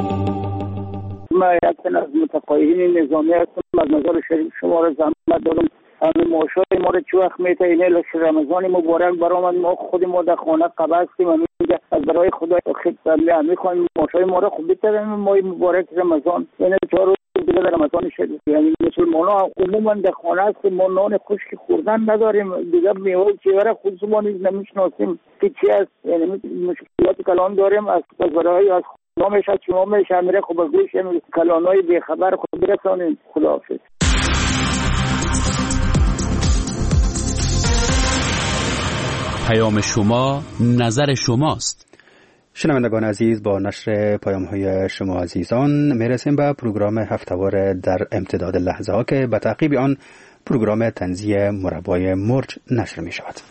ما یکن از متقاعدین نظامی هستم. از نظر شریف شما را زحمت دادم. همین معاشای ما را چه وقت میته اینه رمضان مبارک برآمد، ما خود ما در خانه قبضتیم. از برای خدا خدمت میخوایم معاشای ما را خوب بتریم. ما مبارک رمضان این 4 روز دیگه در رمضان شریف، یعنی مسلمان‌ها عموما در خانه است ما نان خشک خوردن نداریم دیگه، میوه چیوره خودش ما نیز نمیشناسیم که چی است، یعنی مشکلات کلان داریم از بازارهای از نامش از چمامش همیره خوب گوش کلانهای بیخبر خود برسانیم. خداحافظ. پیام شما نظر شماست. شنوندگان عزیز، با نشر پیام‌های شما عزیزان میرسیم به پروگرام هفته‌وار در امتداد لحظه ها که به تعقیب آن پروگرام طنزی مربای مرج نشر می شود.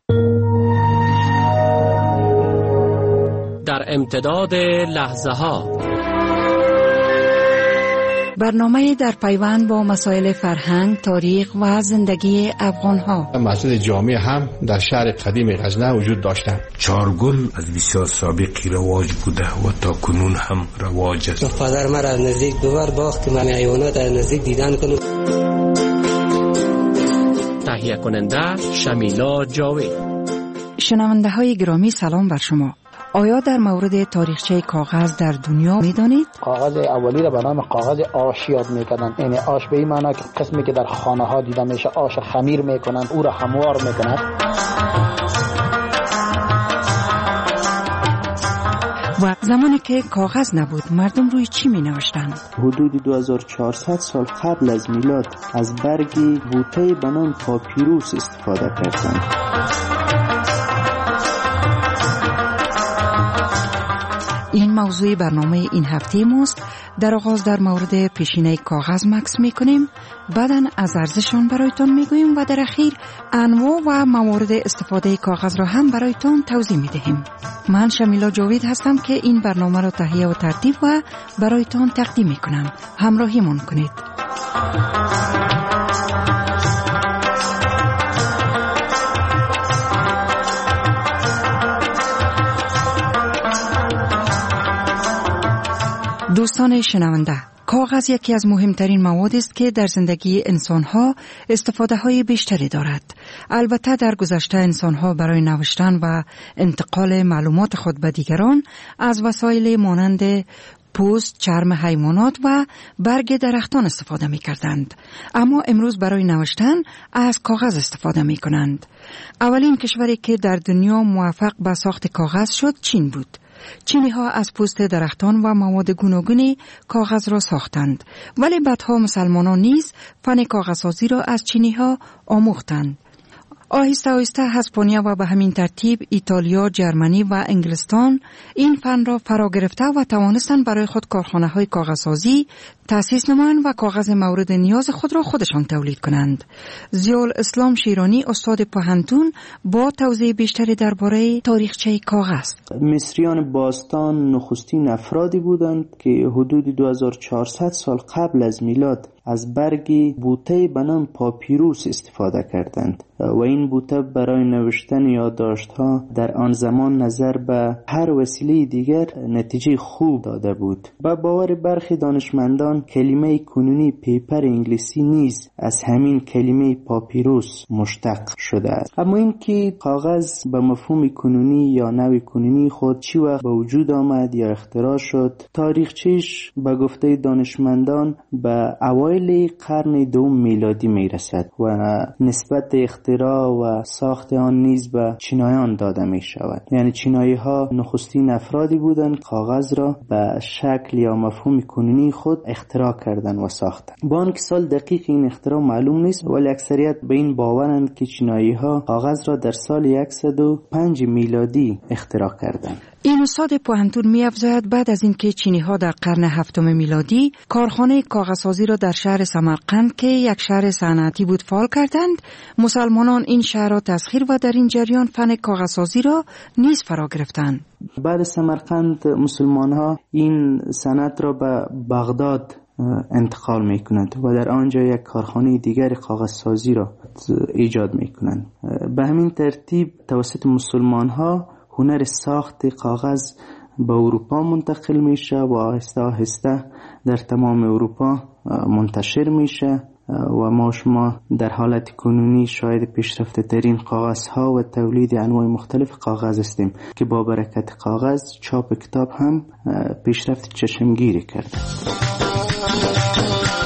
در امتداد لحظه ها برنامه در پیوند با مسائل فرهنگ، تاریخ و زندگی افغان‌ها. مسجد جامع هم در شهر قدیم غزنه وجود داشتند. چارگل از بسیار سابقی رواج بوده و تا کنون هم رواج است. پدر مرا از نزدیک دوبار باخت که من حیوانات از نزدیک دیدن کنم. تهیه کننده شمیلا جاوید. شنونده های گرامی سلام بر شما. آیا در مورد تاریخچه کاغذ در دنیا میدانید؟ کاغذ اولی را به نام کاغذ آش یاد میکنن. یعنی آش به این معنی که قسمی که در خانه ها دیده میشه آش خمیر میکنن، او را هموار میکنن. و زمانی که کاغذ نبود مردم روی چی می نوشتند؟ حدود 2400 سال قبل از میلاد از برگی بوته به نام پاپیروس استفاده کردند. این موضوع برنامه این هفته ماست. در آغاز در مورد پیشینه کاغذ مکس میکنیم، بعداً از ارزششان برایتان میگوییم و در اخیر انواع و موارد استفاده کاغذ را هم برایتان توضیح میدهیم. من شمیلا جاوید هستم که این برنامه را تهیه و ترتیب و برایتان تقدیم میکنم. همراهیمان کنید. دوستان شنونده، کاغذ یکی از مهمترین مواد است که در زندگی انسان‌ها استفاده‌های بیشتری دارد. البته در گذشته انسان‌ها برای نوشتن و انتقال معلومات خود به دیگران از وسایل مانند پوست، چرم حیوانات و برگ درختان استفاده می‌کردند. اما امروز برای نوشتن از کاغذ استفاده می‌کنند. اولین کشوری که در دنیا موفق به ساخت کاغذ شد چین بود. چینی ها از پوست درختان و مواد گوناگونی کاغذ را ساختند، ولی بعدها مسلمانان نیز فن کاغذسازی را از چینی ها آموختند. آهسته آهسته اسپانیا و به همین ترتیب ایتالیا، جرمنی و انگلستان این فن را فرا گرفته و توانستند برای خود کارخانه های کاغذسازی تأسیس نمایند و کاغذ مورد نیاز خود را خودشان تولید کنند. ضیاءالاسلام شیرانی استاد پوهنتون با توضیح بیشتری درباره تاریخچه کاغذ. مصریان باستان نخستین افرادی بودند که حدود 2400 سال قبل از میلاد از برگی بوته به نام پاپیروس استفاده کردند و این بوته برای نوشتن یادداشت‌ها در آن زمان نظر به هر وسیله دیگر نتیجه خوب داده بود. با باور برخی دانشمندان کلمه کنونی پیپر انگلیسی نیز از همین کلمه پاپیروس مشتق شده است. اما این که کاغذ به مفهوم کنونی یا نوع کنونی خود چی وقت به وجود آمد یا اختراع شد، تاریخچه‌اش به گفته دانشمندان به اوایل قرن دوم میلادی میرسد و نسبت اختراع و ساخت آن نیز به چینایان داده می شود. یعنی چینایی ها نخستین افرادی بودند کاغذ را به شکل یا مفهوم کنونی خود اختراع کردند و ساختند. با آنکه سال دقیق این اختراع معلوم نیست، ولی اکثریت به این باورند که چینایی ها کاغذ را در سال 105 میلادی اختراع کردند. این استاد پوهنتون می‌افزاید بعد از اینکه چینی‌ها در قرن هفتم میلادی کارخانه کاغذسازی را در شهر سمرقند که یک شهر صنعتی بود فعال کردند، مسلمانان این شهر را تسخیر و در این جریان فن کاغذسازی را نیز فرا گرفتند. بعد مسلمان‌ها مسلمان‌ها این صنعت را به بغداد انتقال میکنند و در آنجا یک کارخانه دیگر کاغذسازی را ایجاد میکنند. به همین ترتیب توسط مسلمان‌ها هنر ساخت کاغذ به اروپا منتقل میشه و آهسته آهسته در تمام اروپا منتشر میشه و ما شما در حالت کنونی شاید پیشرفته ترین کاغذ ها و تولید انواع مختلف کاغذ هستیم که با برکت کاغذ چاپ کتاب هم پیشرفت چشمگیری کرده.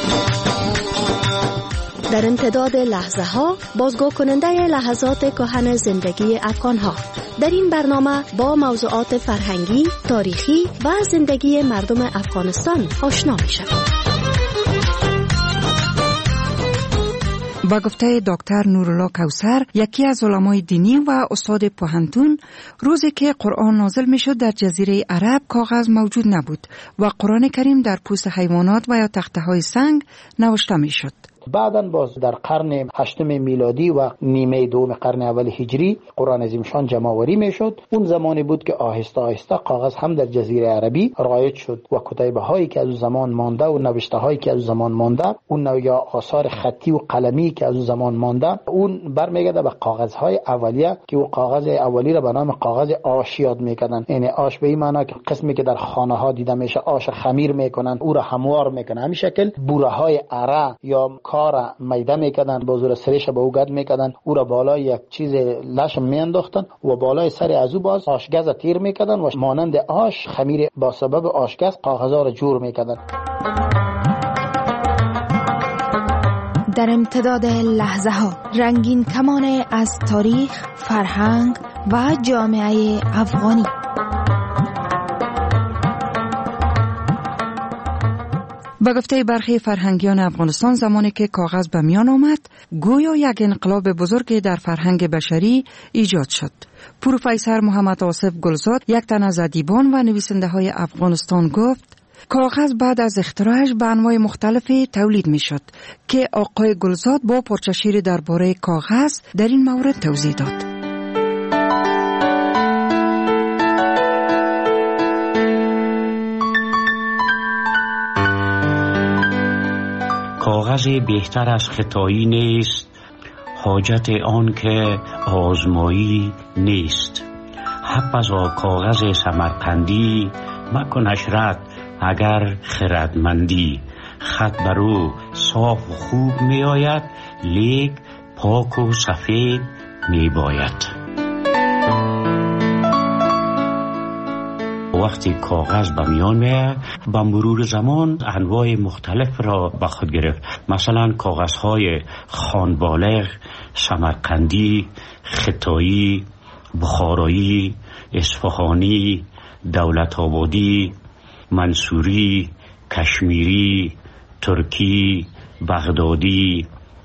در امتداد لحظه ها بازگو کننده لحظات کهن زندگی افغان ها. در این برنامه با موضوعات فرهنگی، تاریخی و زندگی مردم افغانستان آشنا می شوید. با گفته دکتر نورالله کوثر، یکی از علمای دینی و استاد پوهنتون، روزی که قرآن نازل می شد در جزیره عرب کاغذ موجود نبود و قرآن کریم در پوست حیوانات و یا تخته های سنگ نوشته می شد. بعداً باز در قرن 8 میلادی و نیمه دوم قرن اول هجری قرآن عظیم شان جمع‌آوری میشد. اون زمانی بود که آهسته آهسته کاغذ هم در جزیره عربی رایج شد و کتیبه هایی که از اون زمان مانده و نوشته هایی که از اون زمان مانده، اون یا آثار خطی و قلمی که از اون زمان مانده، اون برمیگرده به کاغذ های اولیه که او کاغذ اولی را به نام کاغذ آش یاد میکردن. یعنی آش به این معنی که قسمی که در خانه ها دیده میشه آش خمیر میکنن، او را هموار میکنن. همین شکل بوره های اره یا کار میده میکردن، با زور سرش به او گرد میکردن، او را بالای یک چیز لشم میانداختن و بالای سر از او باز آشگاز تیر میکردن و مانند آش خمیر با سبب آشگاز کاغذها را جور میکردن. در امتداد لحظه ها رنگین کمان از تاریخ، فرهنگ و جامعه افغانی. با گفته برخی فرهنگیان افغانستان، زمانی که کاغذ به میان آمد گویا یک انقلاب بزرگی در فرهنگ بشری ایجاد شد. پروفسور محمد آصف گلزاد، یک تن از ادیبان و نویسنده های افغانستان، گفت کاغذ بعد از اختراعش به انواع مختلفی تولید می شد که آقای گلزاد با پرچشیری درباره کاغذ در این مورد توضیح داد. کاغذ بهتر از ختایی نیست، حاجت آن که آزمایی نیست. حبذا کاغذ سمرقندی مکنش رد اگر خردمندی. خط برو صاف و خوب می آید، لیک پاک و سفید می باید. وقتی کاغذ به میان میاد، با مرور زمان انواع مختلف را به خود گرفت. مثلا کاغذهای خانبالغ، سمرقندی، ختایی، بخارایی، اصفهانی، دولت آبادی، منصوری، کشمیری، ترکی، بغدادی،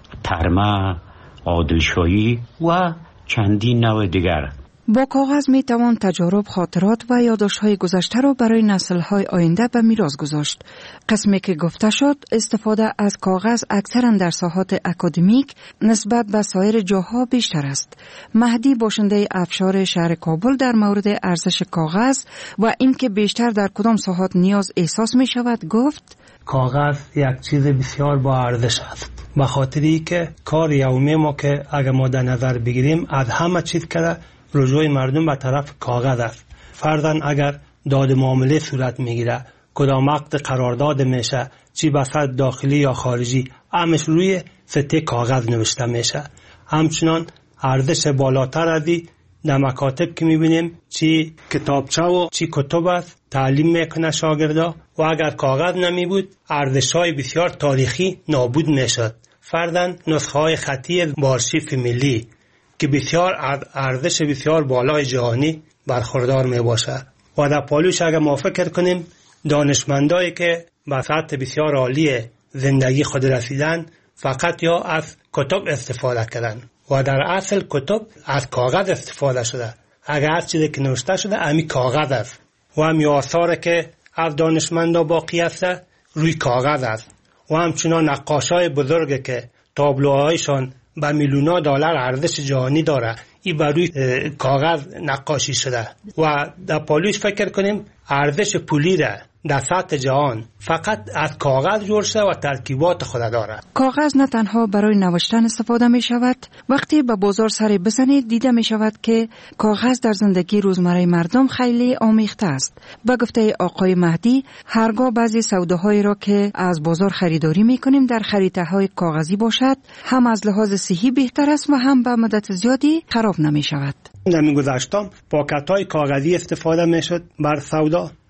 ترمه، عادلشاهی و چندین نوع دیگر. با کاغذ می توان تجارب، خاطرات و یادداشت‌های گذشته را برای نسل‌های آینده به میراث گذاشت. قسمی که گفته شد، استفاده از کاغذ اکثرا در ساحات اکادمیک نسبت به سایر جاها بیشتر است. مهدی، باشنده افشار شهر کابل، در مورد ارزش کاغذ و اینکه بیشتر در کدام ساحات نیاز احساس می شود گفت: کاغذ یک چیز بسیار با ارزش است، به خاطری که کار یومی ما که اگر ما در نظر بگیریم از همه چیز که رجوع مردم به طرف کاغذ است. فرضاً اگر داد معامله صورت میگیره، کدام وقت قرارداد میشه، چی بساط داخلی یا خارجی، همش روی سطح کاغذ نوشته میشه. همچنان ارزش بالاتر از در مکاتب که میبینیم چی کتابچه و چی کتب است تعلیم میکنه شاگردا، و اگر کاغذ نمی بود ارزش‌های بسیار تاریخی نابود میشد. فرضاً نسخه های خطی آرشیف ملی که بسیار ارزش بسیار بالای جهانی برخوردار می باشه. و در پالوش اگر ما فکر کنیم دانشمندایی که به سطح بسیار عالی زندگی خود رسیدن فقط یا از کتب استفاده کردن و در اصل کتب از کاغذ استفاده شده. اگر هر چیزی که نوشته شده امی کاغذ است و امی آثار که از دانشمندا باقی است روی کاغذ است. و همچنان نقاشای بزرگ که تابلوهایشان به میلیون‌ها دلار ارزش جهانی داره، این بر روی کاغذ نقاشی شده. و در پالوش فکر کنیم ارزش پولی را در سطح جهان فقط از کاغذ جور شده و ترکیبات خود داره. کاغذ نه تنها برای نوشتن استفاده می شود، وقتی به بازار سری بزنید دیده می شود که کاغذ در زندگی روزمره مردم خیلی آمیخته است. به گفته آقای مهدی، هرگاه بعضی سوداهایی را که از بازار خریداری می کنیم در خریطه های کاغذی باشد، هم از لحاظ صحی بهتر است و هم به مدت زیادی خراب نمی شود. در میگذشتم پاکت های کاغذی استفاده می شد بر سودا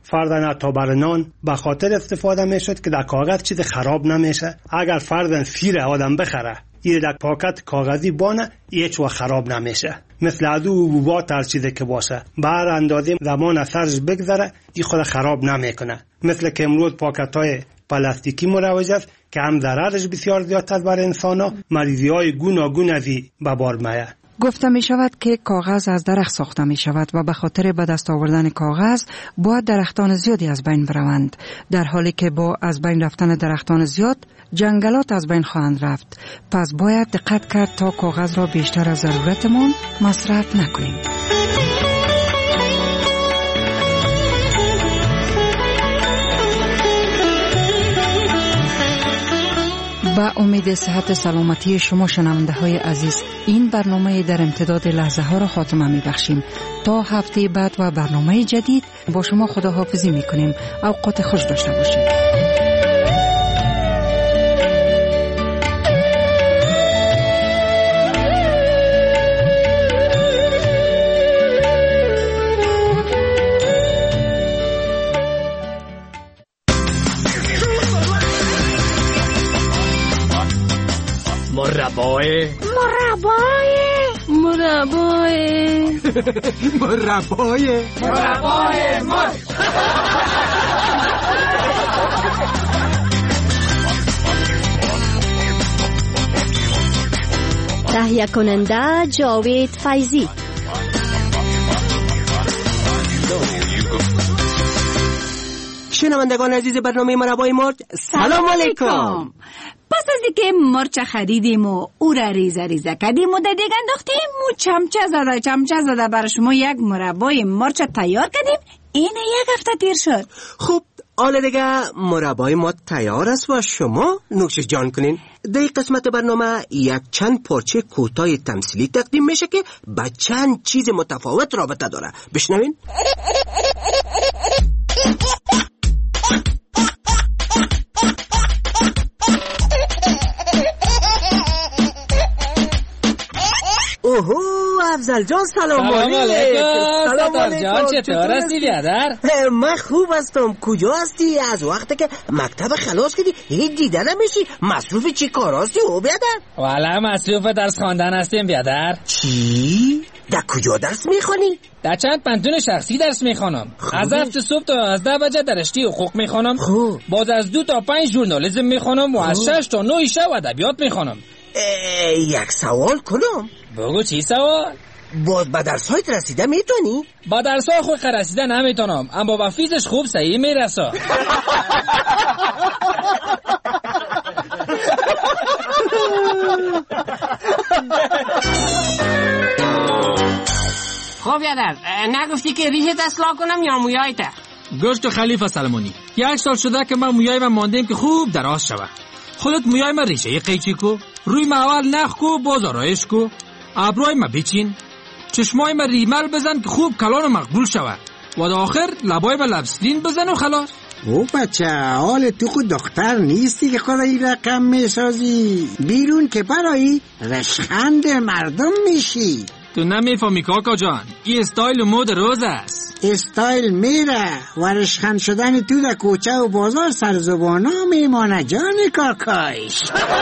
فردن تا بر نان به خاطر استفاده میشد که در کاغذ چیز خراب نمیشه. اگر فردن سیر آدم بخره یه در پاکت کاغذی بانه هیچ وقت خراب نمیشه. مثل ادو و بوبات هر چیزی که باشه بر اندازه زمان اثرش بگذره این خود خراب نمیکنه. مثل که امروز پاکت های پلاستیکی مروج است که هم ضررش بسیار زیادتر بر انسان ها، مریضی های گوناگون ازی به بار میه. گفته می شود که کاغذ از درخت ساخته می شود و به خاطر به دست آوردن کاغذ باید درختان زیادی از بین بروند، در حالی که با از بین رفتن درختان زیاد جنگلات از بین خواهند رفت. پس باید دقت کرد تا کاغذ را بیشتر از ضرورتمان مصرف نکنیم. با امید صحت سلامتی شما شنونده های عزیز، این برنامه در امتداد لحظه ها را خاتمه می بخشیم. تا هفته بعد و برنامه جدید با شما خداحافظی می کنیم. اوقات خوش داشته باشید. مربای تهیه کننده جاوید فیضی. شنوندگان عزیز برنامه مربای مرچ، سلام علیکم. پس از اینکه مرچ خریدیم و او را ریزه ریزه کردیم و در دیگ انداختیم و چمچه زده برای شما یک مربای مرچ تیار کردیم. این یک هفته تیر شد. خب حالا دیگه مربای ما تیار است و شما نوش جان کنین. در این قسمت برنامه یک چند پارچه کوتاه تمثیلی تقدیم میشه که با چند چیز متفاوت رابطه داره. بشنوین. اوهو افضل جان سلام علیکم. سلام جان، چطور هستی بیادر؟ من خوب هستم. کجا هستی؟ از وقتی که مکتب خلاص کردی هیچ دیده نمیشی. مصروف چی کار هستی او بیادر؟ والا مصروف درس خواندن هستیم بیادر. چی؟ در کجا درس میخوانی؟ در چند پنتون شخصی درس میخوانم. از هفت صبح تا 11 بجه در رشته حقوق میخوانم. باز از 2 تا 5 ژورنالیسم میخوانم و از 6 تا 9 شب ادبیات میخوانم. یک سوال کنم؟ بگو چی سوال؟ باز با درسایت رسیده میتونی؟ با درسای خوب رسیده نمیتونم، اما با فیزش خوب صحیح میرسه. خب یادر نگفتی که ریشت اصلاح کنم یا مویایت؟ گوشت خلیفه سلمانی، 1 سال شده که من مویای من ماندیم که خوب دراز شوه. خودت مویای من ریشه قیچی کو، روی من اول نخ کو، باز آرایش کو، ابروی من بچین، چشمای من ریمل بزن که خوب کلان و مقبول شوه و در آخر لبای من لبسلین بزن و خلاص. او بچه حال تو خود دختر نیستی که خود این رقم میسازی، بیرون که برایی رشخند مردم میشی. تو نمیفهمی کاکا جان، این استایل و مود روز است. استایل میره و رشخند شدن تو در کوچه و بازار سرزبانا میمانه جان کاکایش.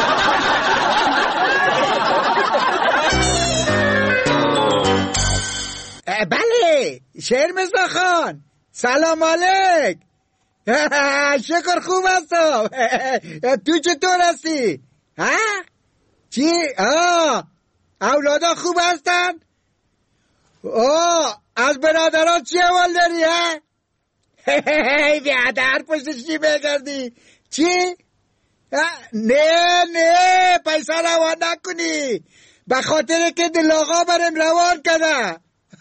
بله شرمزا خان، سلام علیک. شکر خوب هستم. تو چطور هستی؟ چی؟ اولادا خوب هستن؟ از برادرات چی اول داری؟ بیادر پشتش چی بگردی؟ چی؟ نه پیسه روان نکنی، به خاطر که دل آقا برم روان کرده.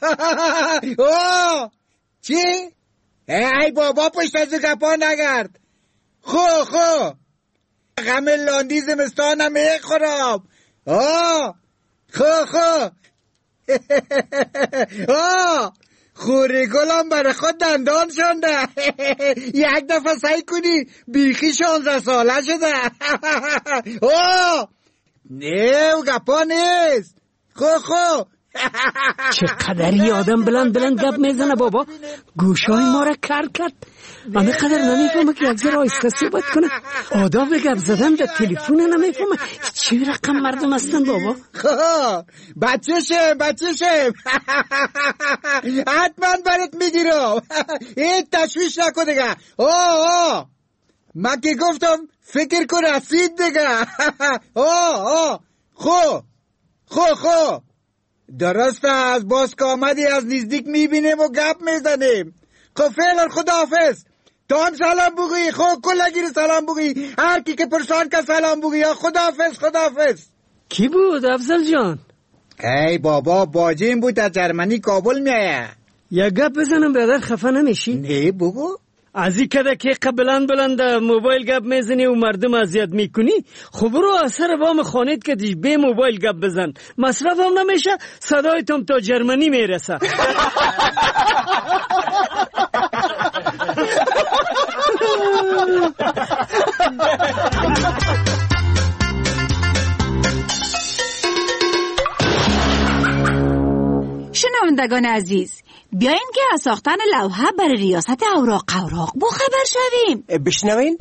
چی؟ ای بابا پشت از گپا نگرد. خو غم لاندی زمستانم میخورم. خو خوری گلم برای خود دندان شنده. یک دفعه سعی کنی بیخی 16 ساله شده. نه و گپا نیست. خو چقدر آدم بلند گپ میزنه بابا، گوشای ما را کر کرد. اما قدر نمیفهمه که یک ذره آهسته صحبت کنه. آداب گپ زدن در تلفن نمیفهمه. چی رقم مردم هستن بابا؟ بچه‌شم حتما برات میگیرم. این تشویش نکن دیگه. من که گفتم فکر کن رسید دیگه. خو درست از باز که آمدی از نزدیک میبینیم و گپ میزنیم. خب فعلا خداحافظ. تو هم سلام بگوی. خب کلگی رو سلام بگوی. هر کی که پرسان که سلام بگوی. خداحافظ. کی بود افضل جان؟ ای بابا باجیم بود از جرمنی کابل میایه. یا گپ بزنم برادر خفه نمیشی؟ نه بگو. از این کده که بلند موبایل گپ میزنی و مردم اذیت میکنی، خب رو اثر وام خانید که دیش به موبایل گپ بزن، مصرف هم نمیشه، صدایتم تا جرمنی میرسه. شنوندگان عزیز، بیاین که از ساختن لوحه برای ریاست اوراق با خبر شویم. بشنوین؟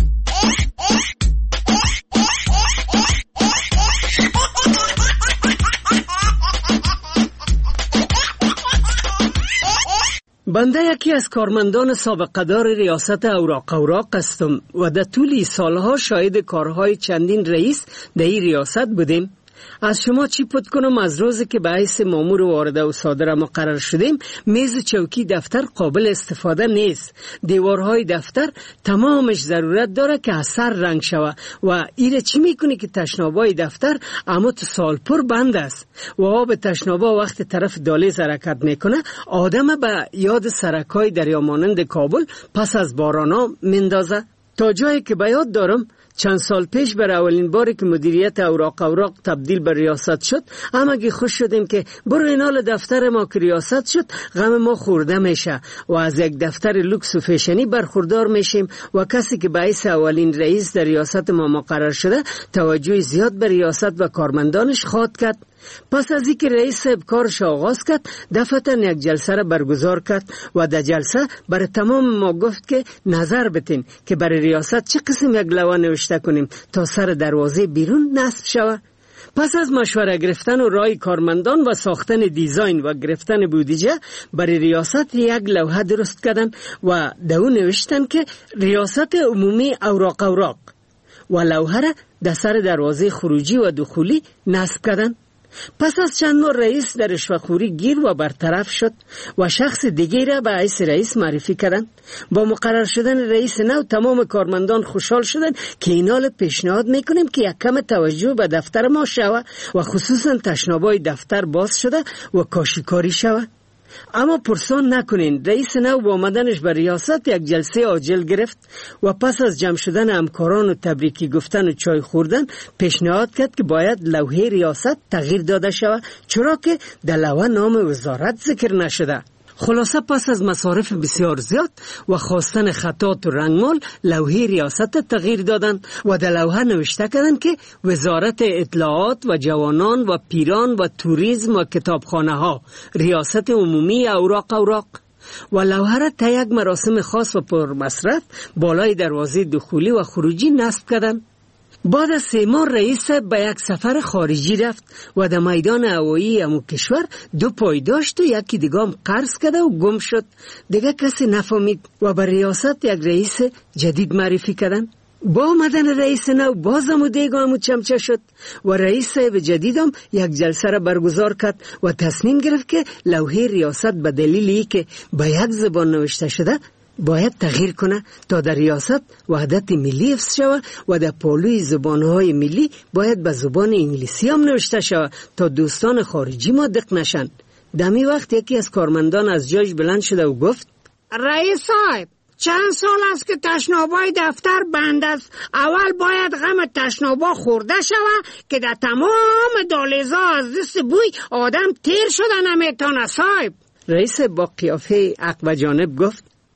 بنده یکی از کارمندان سابقه‌دار ریاست اوراق هستم و در طول سالها شاهد کارهای چندین رئیس در این ریاست بودیم. از شما چی پد کنم از روزی که به حیث مامور وارده و صادره مقرر شدیم، میز و چوکی دفتر قابل استفاده نیست. دیوارهای دفتر تمامش ضرورت داره که از سر رنگ شوه و ایره چی میکنی که تشنابای دفتر اما تو سال پر بند است و آب تشنابا وقت طرف دالیز حرکت میکنه آدم به یاد سرکای دریا مانند کابل پس از بارانا مندازه. تا جایی که به یاد دارم چند سال پیش بر اولین باری که مدیریت اوراق تبدیل به ریاست شد، همگی خوش شدیم که برو این حال دفتر ما که ریاست شد غم ما خورده میشه و از یک دفتر لوکس و فیشنی برخوردار میشیم و کسی که باعث اولین رئیس در ریاست ما مقرر شده توجه زیاد به ریاست و کارمندانش خواهد کرد. پس از اینکه رئیس کارش آغاز کرد، دفعتاً یک جلسه را برگزار کرد و در جلسه برای تمام ما گفت که نظر بتین که برای ریاست چه قسم یک لوحه نوشته کنیم تا سر دروازه بیرون نصب شود. پس از مشوره گرفتن و رای کارمندان و ساختن دیزاین و گرفتن بودجه برای ریاست یک لوحه درست کردن و در اون نوشتن که ریاست عمومی اوراق و لوحه را در سر دروازه خروجی و دخولی نصب کردن. پس از چند ماه رئیس در رشوه‌خوری گیر و برطرف شد و شخص دیگری را به حیث رئیس معرفی کردند. با مقرر شدن رئیس نو تمام کارمندان خوشحال شدند که اینال پیشنهاد میکنیم که یک کم توجه به دفتر ما شود و خصوصا تشنابای دفتر باز شده و کاشیکاری شود. اما پرسان نکنین، رئیس نو با آمدنش به ریاست یک جلسه عاجل گرفت و پس از جمع شدن همکاران و تبریکی گفتن و چای خوردن پیشنهاد کرد که باید لوحه ریاست تغییر داده شود، چرا که در لوحه نام وزارت ذکر نشده. خلاصه پس از مصارف بسیار زیاد و خواستن خطات و رنگمال لوحه ریاست تغییر دادن و در لوحه نوشته کردن که وزارت اطلاعات و جوانان و پیران و توریسم و کتابخانه ها، ریاست عمومی اوراق و لوحه را تا یک مراسم خاص و پرمصرف بالای دروازه دخولی و خروجی نصب کردن. بعد از 3 ماه رئیس به یک سفر خارجی رفت و در میدان هوایی همو کشور 2 پای داشت و یکی دیگام قرض کرده و گم شد. دیگه کسی نفهمید و به ریاست یک رئیس جدید معرفی کردن. با آمدن رئیس نو باز همو دیگه همو چمچه شد و رئیس صاحب جدیدم یک جلسه را برگزار کرد و تصمیم گرفت که لوحه ریاست به دلیلی که به یک زبان نوشته شده باید تغییر کنه تا در ریاست وحدت ملی حفظ شود و در پالوی زبانهای ملی باید به زبان انگلیسی هم نوشته شود تا دوستان خارجی ما دق نشن. دمی وقت یکی از کارمندان از جایش بلند شده و گفت رئیس صاحب، چند سال است که تشنابای دفتر بند است. اول باید غم تشنابا خورده شود که در تمام دالیزا از دست بوی آدم تیر شده نمیتونه. صاحب رئیس با قیافه عقب جانب گفت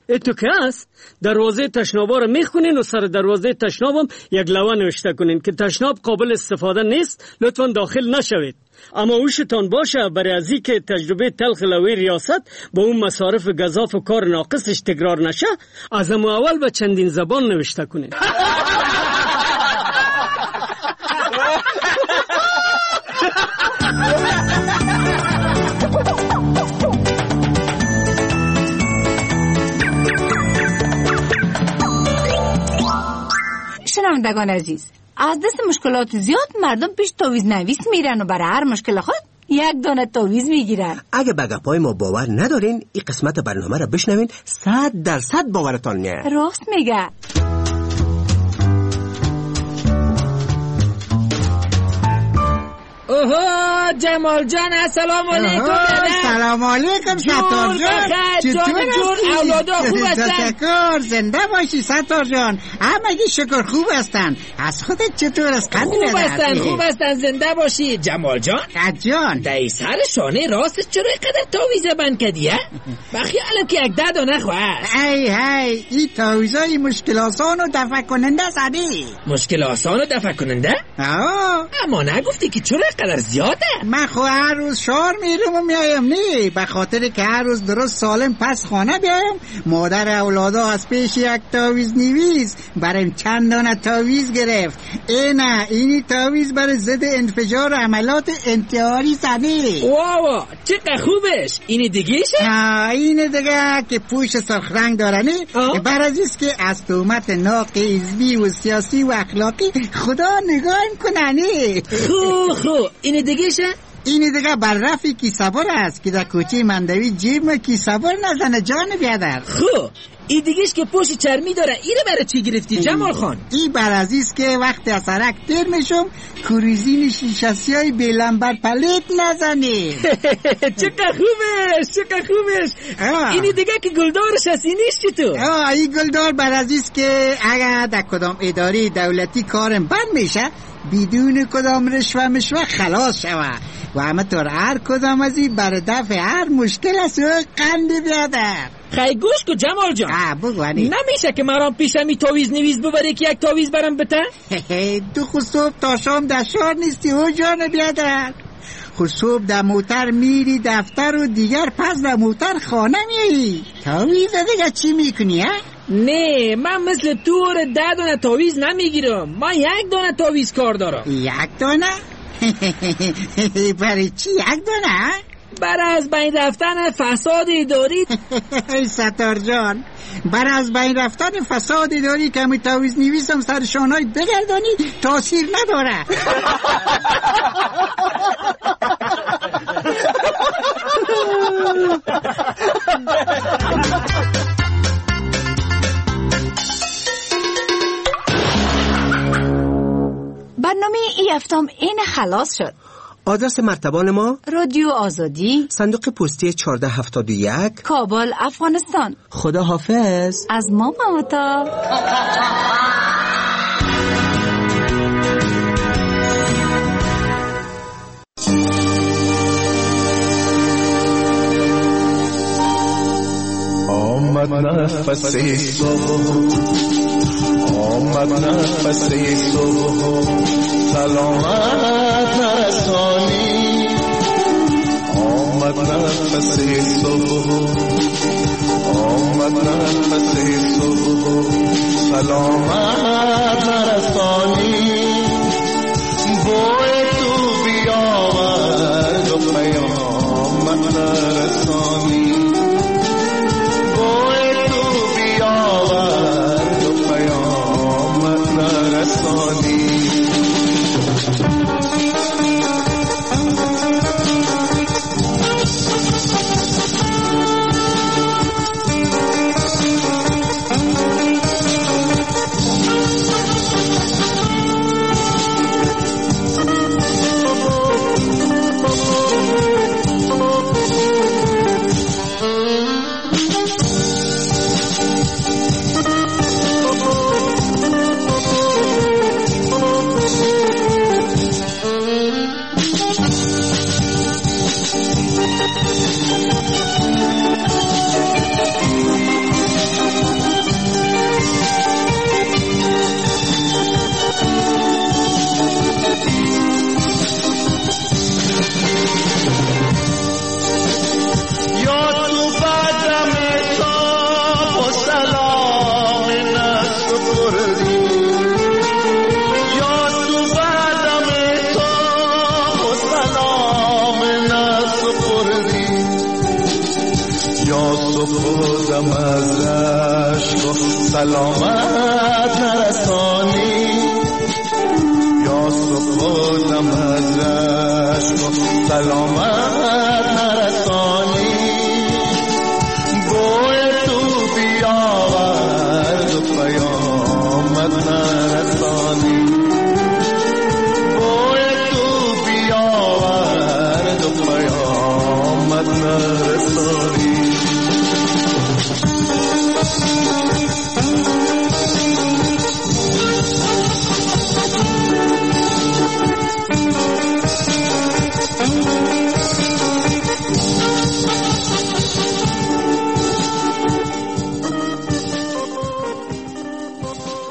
تو که هست دروازه تشنابا رو میخونین و سر دروازه تشنابم یک لوه نوشته کنین که تشناب قابل استفاده نیست، لطفا داخل نشوید. اما اوشتان باشه برای ازی که تجربه تلخ لوی ریاست با اون مصارف گزاف و کار ناقصش تکرار نشه، از اول به چندین زبان نوشته کنین. شنوندگان عزیز، از دست مشکلات زیاد مردم پیش تعویض نویس میرن و برای هر مشکل خود یک دانه تعویض میگیرن. اگه به گپای ما باور ندارین این قسمت برنامه را بشنوین، 100% باورتان میاد. راست میگه. اوه جمال جان، السلام علیکم. سلام علیکم ستار جان. چطور اولادا خوب هستن؟ تشکر، زنده باشی ستار جان. همگی شکر خوب هستن. از خودت چطور است؟ خوب هستن زنده باشی. جمال جان جان، دای سر شانه راست چرا اینقدر تعویض بند کردی؟ بخیالم که یک ده نخواست. هی این تعویضای مشکل آسان و دفع کننده زدی. مشکل آسان و دفع کننده؟ اما نگفتی که چرا قدر زیاده؟ من خو هر روز شار میرم و میایم نی، به خاطر که هر روز درست سالم پس خانه بیایم. مادر اولادا از پیش یک تعویض نویس برایم چند دانه تعویض گرفت. اینی تعویض برای ضد انفجار و عملات انتحاری زنی. واو چقدر خوبش. اینی دیگهشه؟ اینه دیگه که پوش سرخ رنگ دارنی، بر ازیست که از تهمت ناق حزبی و سیاسی و اخلاقی خدا نگاه کننی. خوب اینه دیگهشه؟ اینه دیگه بر رفی کی صبر است که در کوچه مندوی جیب کی صبر نزنه جان بیادر. خوب این دیگهش که پشت چرمی داره، اینه برای چی گرفتی جمال خان؟ این بر عزیز که وقتی از سرک تیر میشم کروزین شیشاسی های بیلنبر پلیت نزنی. چقدر خوبش. اینی دیگه که گلدارش هستی نیست چی تو؟ این گلدار بر عزیز که اگر در کدام اداره دولتی کارم بند میشه بدون کدام رشوه خلاص شوه و همه طور هر کدام از این بر دفع هر مشکل است و قند بیادر. خیلی گوش کو جمال جان. بگوانی نمیشه که مرام پیشمی تعویض نویس ببری که یک تعویض برم بته؟ تو خود صبح تا شام در شهر نیستی او جان بیادر. خود صبح در موتر میری دفتر و دیگر پس در موتر خانه میایی. تعویض دیگه چی میکنی ها؟ نه من مثل تو 10 دانه تعویض نمیگیرم. من 1 دانه تعویض کار دارم. 1 دانه؟ برای چی 1 دانه؟ برای از بین رفتن فساد اداری. ستار جان، برای از بین رفتن فساد اداری که می تعویض نویسم سر شانهای بگردانی تاثیر نداره. برنامه ای هفتم این خلاص شد. آدرس مرتبان ما رادیو آزادی، صندوق پستی 1471، کابل، افغانستان. خدا حافظ. از ما ماتا. آمد نفس صبح، آمد نفس صبح، سلامت رسانی. آمد نفس صبح، آمد نفس صبح، سلامت رسانی. بوی تو بیاورد و پیامت رسانی. سلامت نرسانی یا سپردم از رشق سلامت